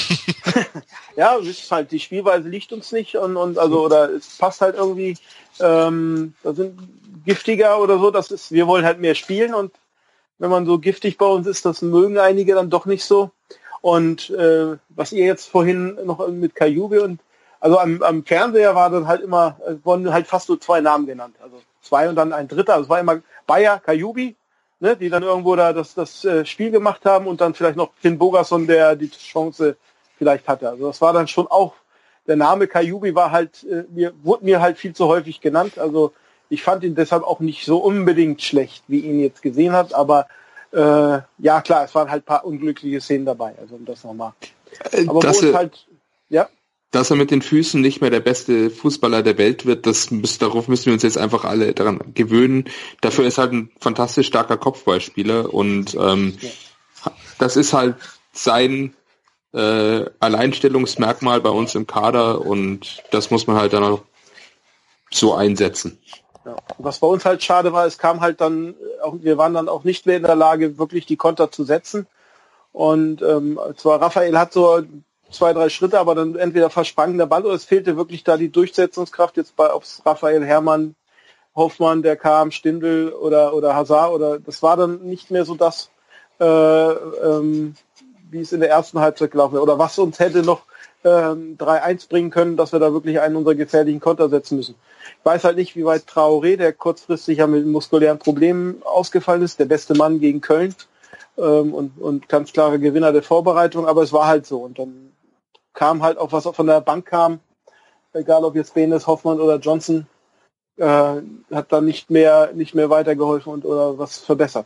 Ja, es ist halt, die Spielweise liegt uns nicht und, und also oder es passt halt irgendwie, ähm, da sind giftiger oder so, das ist, wir wollen halt mehr spielen und wenn man so giftig bei uns ist, das mögen einige dann doch nicht so. Und äh, was ihr jetzt vorhin noch mit Kajubi und also am, am Fernseher war dann halt immer, äh, wurden halt fast so zwei Namen genannt. Also zwei und dann ein dritter. Also es war immer Bayer, Kajubi, ne, die dann irgendwo da das, das äh, Spiel gemacht haben und dann vielleicht noch Finn Bogerson, der die Chance vielleicht hatte. Also das war dann schon auch, der Name Kajubi war halt, äh, mir, wurde mir halt viel zu häufig genannt. Also ich fand ihn deshalb auch nicht so unbedingt schlecht, wie ihn jetzt gesehen hat, aber äh, ja klar, es waren halt ein paar unglückliche Szenen dabei, also um das nochmal. Aber dass wo er, es halt, ja. Dass er mit den Füßen nicht mehr der beste Fußballer der Welt wird, das müssen, darauf müssen wir uns jetzt einfach alle daran gewöhnen. Dafür ist halt ein fantastisch starker Kopfballspieler und ähm, ja. das ist halt sein äh, Alleinstellungsmerkmal bei uns im Kader und das muss man halt dann auch so einsetzen. Ja. Was bei uns halt schade war, es kam halt dann, auch, wir waren dann auch nicht mehr in der Lage, wirklich die Konter zu setzen. Und ähm, zwar Raphael hat so zwei, drei Schritte, aber dann entweder versprang der Ball oder es fehlte wirklich da die Durchsetzungskraft, jetzt bei ob es Raphael, Herrmann, Hoffmann, der kam, Stindl oder oder Hazard, oder das war dann nicht mehr so das, äh, ähm, wie es in der ersten Halbzeit gelaufen wäre. Oder was uns hätte noch ähm, drei eins bringen können, dass wir da wirklich einen unserer gefährlichen Konter setzen müssen. Ich weiß halt nicht, wie weit Traoré, der kurzfristig ja mit muskulären Problemen ausgefallen ist, der beste Mann gegen Köln, ähm, und, und ganz klare Gewinner der Vorbereitung, aber es war halt so. Und dann kam halt auch, was auch von der Bank kam, egal ob jetzt Benes, Hoffmann oder Johnson, äh, hat dann nicht mehr nicht mehr weitergeholfen und oder was verbessert.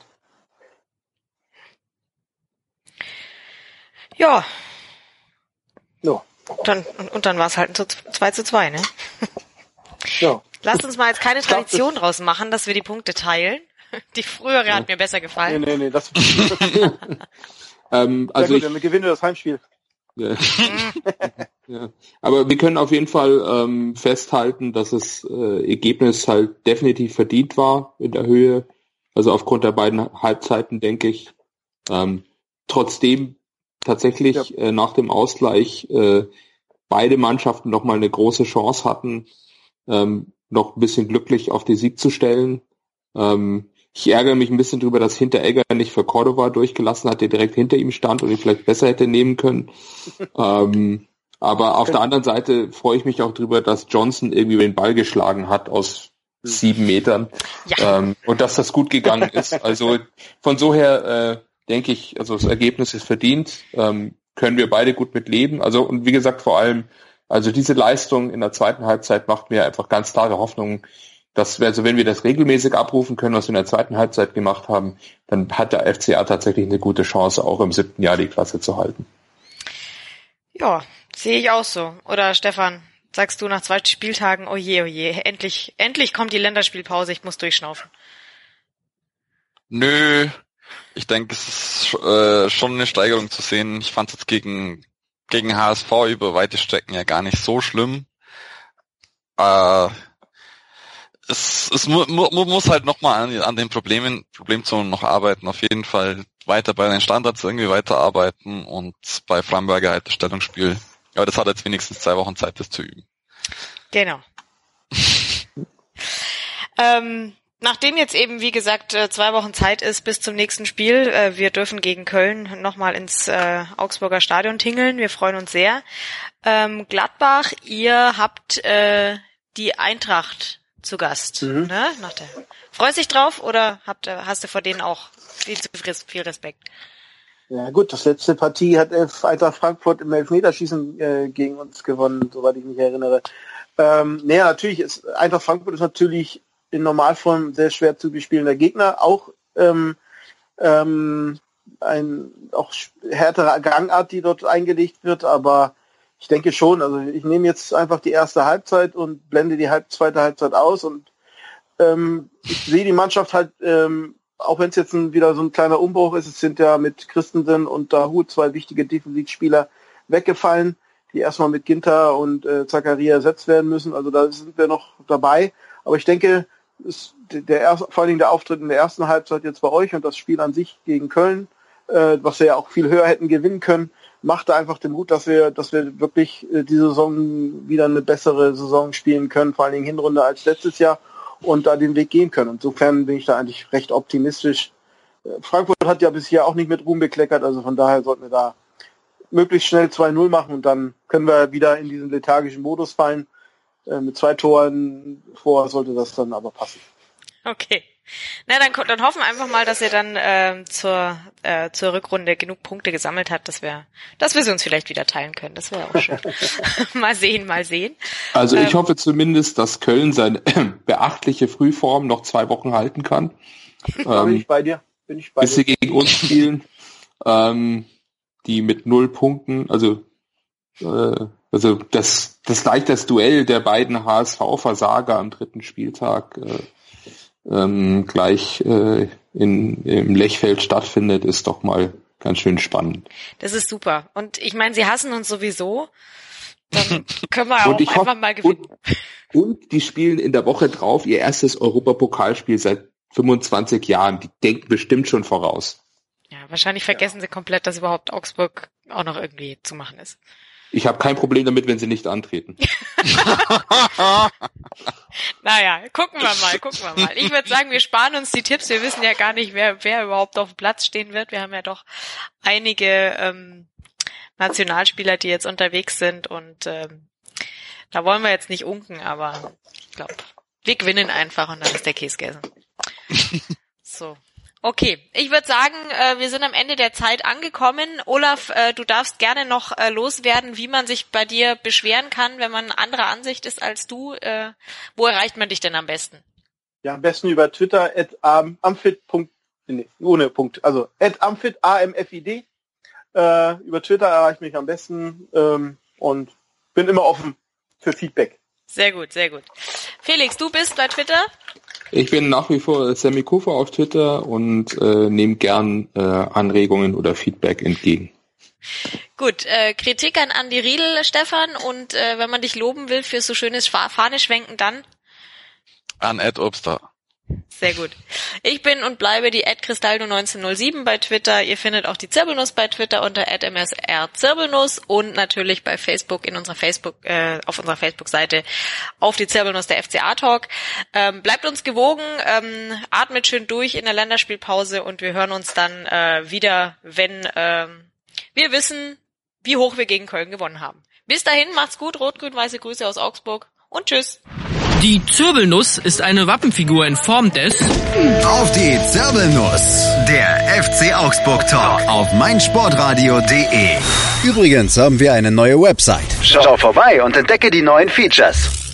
Ja. Ja. Dann, und, und dann war es halt ein zwei zu zwei, ne? Ja. Lasst uns mal jetzt keine Tradition draus machen, dass wir die Punkte teilen. Die frühere ja. hat mir besser gefallen. Nee, nee, nee, das ähm, also ja, gut, ich, dann gewinnen wir das Heimspiel. Ja. ja. Aber wir können auf jeden Fall ähm, festhalten, dass das äh, Ergebnis halt definitiv verdient war in der Höhe. Also aufgrund der beiden Halbzeiten, denke ich. Ähm, trotzdem tatsächlich ja. äh, nach dem Ausgleich äh, beide Mannschaften nochmal eine große Chance hatten, ähm, noch ein bisschen glücklich auf den Sieg zu stellen. Ähm, ich ärgere mich ein bisschen drüber, dass Hinteregger nicht für Cordova durchgelassen hat, der direkt hinter ihm stand und ihn vielleicht besser hätte nehmen können. ähm, aber auf der anderen Seite freue ich mich auch drüber, dass Johnson irgendwie den Ball geschlagen hat aus sieben Metern. Ja. Ähm, und dass das gut gegangen ist. Also von so her äh, denke ich, also das Ergebnis ist verdient. Ähm, können wir beide gut mit leben. Also und wie gesagt, vor allem, also diese Leistung in der zweiten Halbzeit macht mir einfach ganz klare Hoffnung, dass wir, also wenn wir das regelmäßig abrufen können, was wir in der zweiten Halbzeit gemacht haben, dann hat der F C A tatsächlich eine gute Chance, auch im siebten Jahr die Klasse zu halten. Ja, sehe ich auch so. Oder Stefan, sagst du nach zwei Spieltagen, oh je, oh je, endlich, endlich kommt die Länderspielpause, ich muss durchschnaufen. Nö, ich denke, es ist äh, schon eine Steigerung zu sehen. Ich fand es jetzt gegen gegen H S V über weite Strecken ja gar nicht so schlimm. Äh, es es mu, mu, muss halt nochmal an, an den Problemen, Problemzonen noch arbeiten. Auf jeden Fall weiter bei den Standards irgendwie weiterarbeiten und bei Framberger halt das Stellungsspiel. Aber das hat jetzt wenigstens zwei Wochen Zeit, das zu üben. Genau. ähm, Nachdem jetzt eben, wie gesagt, zwei Wochen Zeit ist bis zum nächsten Spiel, wir dürfen gegen Köln nochmal ins äh, Augsburger Stadion tingeln. Wir freuen uns sehr. Ähm, Gladbach, ihr habt äh, die Eintracht zu Gast. Mhm. Ne? Nach der, freust dich drauf oder habt, hast du vor denen auch viel zu viel Respekt? Ja gut, das letzte Partie hat Eintracht Frankfurt im Elfmeterschießen äh, gegen uns gewonnen, soweit ich mich erinnere. Ähm, naja, natürlich ist Eintracht Frankfurt ist natürlich in Normalform sehr schwer zu bespielender Gegner, auch ähm, ähm, ein auch härtere Gangart, die dort eingelegt wird, aber ich denke schon, also ich nehme jetzt einfach die erste Halbzeit und blende die halb, zweite Halbzeit aus und ähm, ich sehe die Mannschaft halt, ähm, auch wenn es jetzt ein, wieder so ein kleiner Umbruch ist, es sind ja mit Christensen und Dahoud zwei wichtige Defensivspieler weggefallen, die erstmal mit Ginter und äh, Zakaria ersetzt werden müssen, also da sind wir noch dabei, aber ich denke, ist der erste, vor allen Dingen der Auftritt in der ersten Halbzeit jetzt bei euch und das Spiel an sich gegen Köln, äh, was wir ja auch viel höher hätten gewinnen können, machte einfach den Mut, dass wir, dass wir wirklich äh, die Saison wieder eine bessere Saison spielen können, vor allen Dingen Hinrunde als letztes Jahr und da den Weg gehen können. Insofern bin ich da eigentlich recht optimistisch. Äh, Frankfurt hat ja bisher auch nicht mit Ruhm bekleckert, also von daher sollten wir da möglichst schnell zwei null machen und dann können wir wieder in diesen lethargischen Modus fallen. Mit zwei Toren vor sollte das dann aber passen. Okay. Na, dann, dann hoffen wir einfach mal, dass er dann äh, zur äh, zur Rückrunde genug Punkte gesammelt hat, dass wir, dass wir sie uns vielleicht wieder teilen können. Das wäre auch schön. Mal sehen, mal sehen. Also ich ähm, hoffe zumindest, dass Köln seine äh, beachtliche Frühform noch zwei Wochen halten kann. Da bin ich bei dir. Bin ich bei bis dir. sie gegen uns spielen, ähm, die mit null Punkten, also äh, also das das gleich das Duell der beiden H S V-Versager am dritten Spieltag äh, ähm, gleich äh, in im Lechfeld stattfindet, ist doch mal ganz schön spannend. Das ist super. Und ich meine, sie hassen uns sowieso. Dann können wir auch Und ich einfach hoffe, mal gewinnen. Und, und die spielen in der Woche drauf ihr erstes Europapokalspiel seit fünfundzwanzig Jahren. Die denken bestimmt schon voraus. Ja, wahrscheinlich vergessen ja. sie komplett, dass überhaupt Augsburg auch noch irgendwie zu machen ist. Ich habe kein Problem damit, wenn sie nicht antreten. Naja, gucken wir mal, gucken wir mal. Ich würde sagen, wir sparen uns die Tipps. Wir wissen ja gar nicht, wer wer überhaupt auf dem Platz stehen wird. Wir haben ja doch einige ähm, Nationalspieler, die jetzt unterwegs sind. Und ähm, da wollen wir jetzt nicht unken, aber ich glaube, wir gewinnen einfach und dann ist der Käse gegessen. So. Okay, ich würde sagen, äh, wir sind am Ende der Zeit angekommen. Olaf, äh, du darfst gerne noch äh, loswerden, wie man sich bei dir beschweren kann, wenn man anderer Ansicht ist als du. Äh, wo erreicht man dich denn am besten? Ja, am besten über Twitter, at amfit. Nee, ohne Punkt. Also at amfit, A M F I D. Äh, über Twitter erreicht mich am besten ähm, und bin immer offen für Feedback. Sehr gut, sehr gut. Felix, du bist bei Twitter? Ich bin nach wie vor Sammy Kufer auf Twitter und äh, nehme gern äh, Anregungen oder Feedback entgegen. Gut, äh, Kritik an Andi Riedl, Stefan, und äh, wenn man dich loben will für so schönes Fahneschwenken, dann? An Ed Obster. Sehr gut. Ich bin und bleibe die at Cristaldo neunzehnhundertsieben bei Twitter. Ihr findet auch die Zirbelnuss bei Twitter unter at M S R Zirbelnuss und natürlich bei Facebook in unserer Facebook äh, auf unserer Facebook-Seite auf die Zirbelnuss der F C A-Talk. Ähm, bleibt uns gewogen, ähm, atmet schön durch in der Länderspielpause und wir hören uns dann äh, wieder, wenn ähm, wir wissen, wie hoch wir gegen Köln gewonnen haben. Bis dahin, macht's gut, rot-grün-weiße Grüße aus Augsburg und tschüss. Die Zirbelnuss ist eine Wappenfigur in Form des... Auf die Zirbelnuss, der F C Augsburg Talk auf meinsportradio punkt de. Übrigens haben wir eine neue Website. Schau vorbei und entdecke die neuen Features.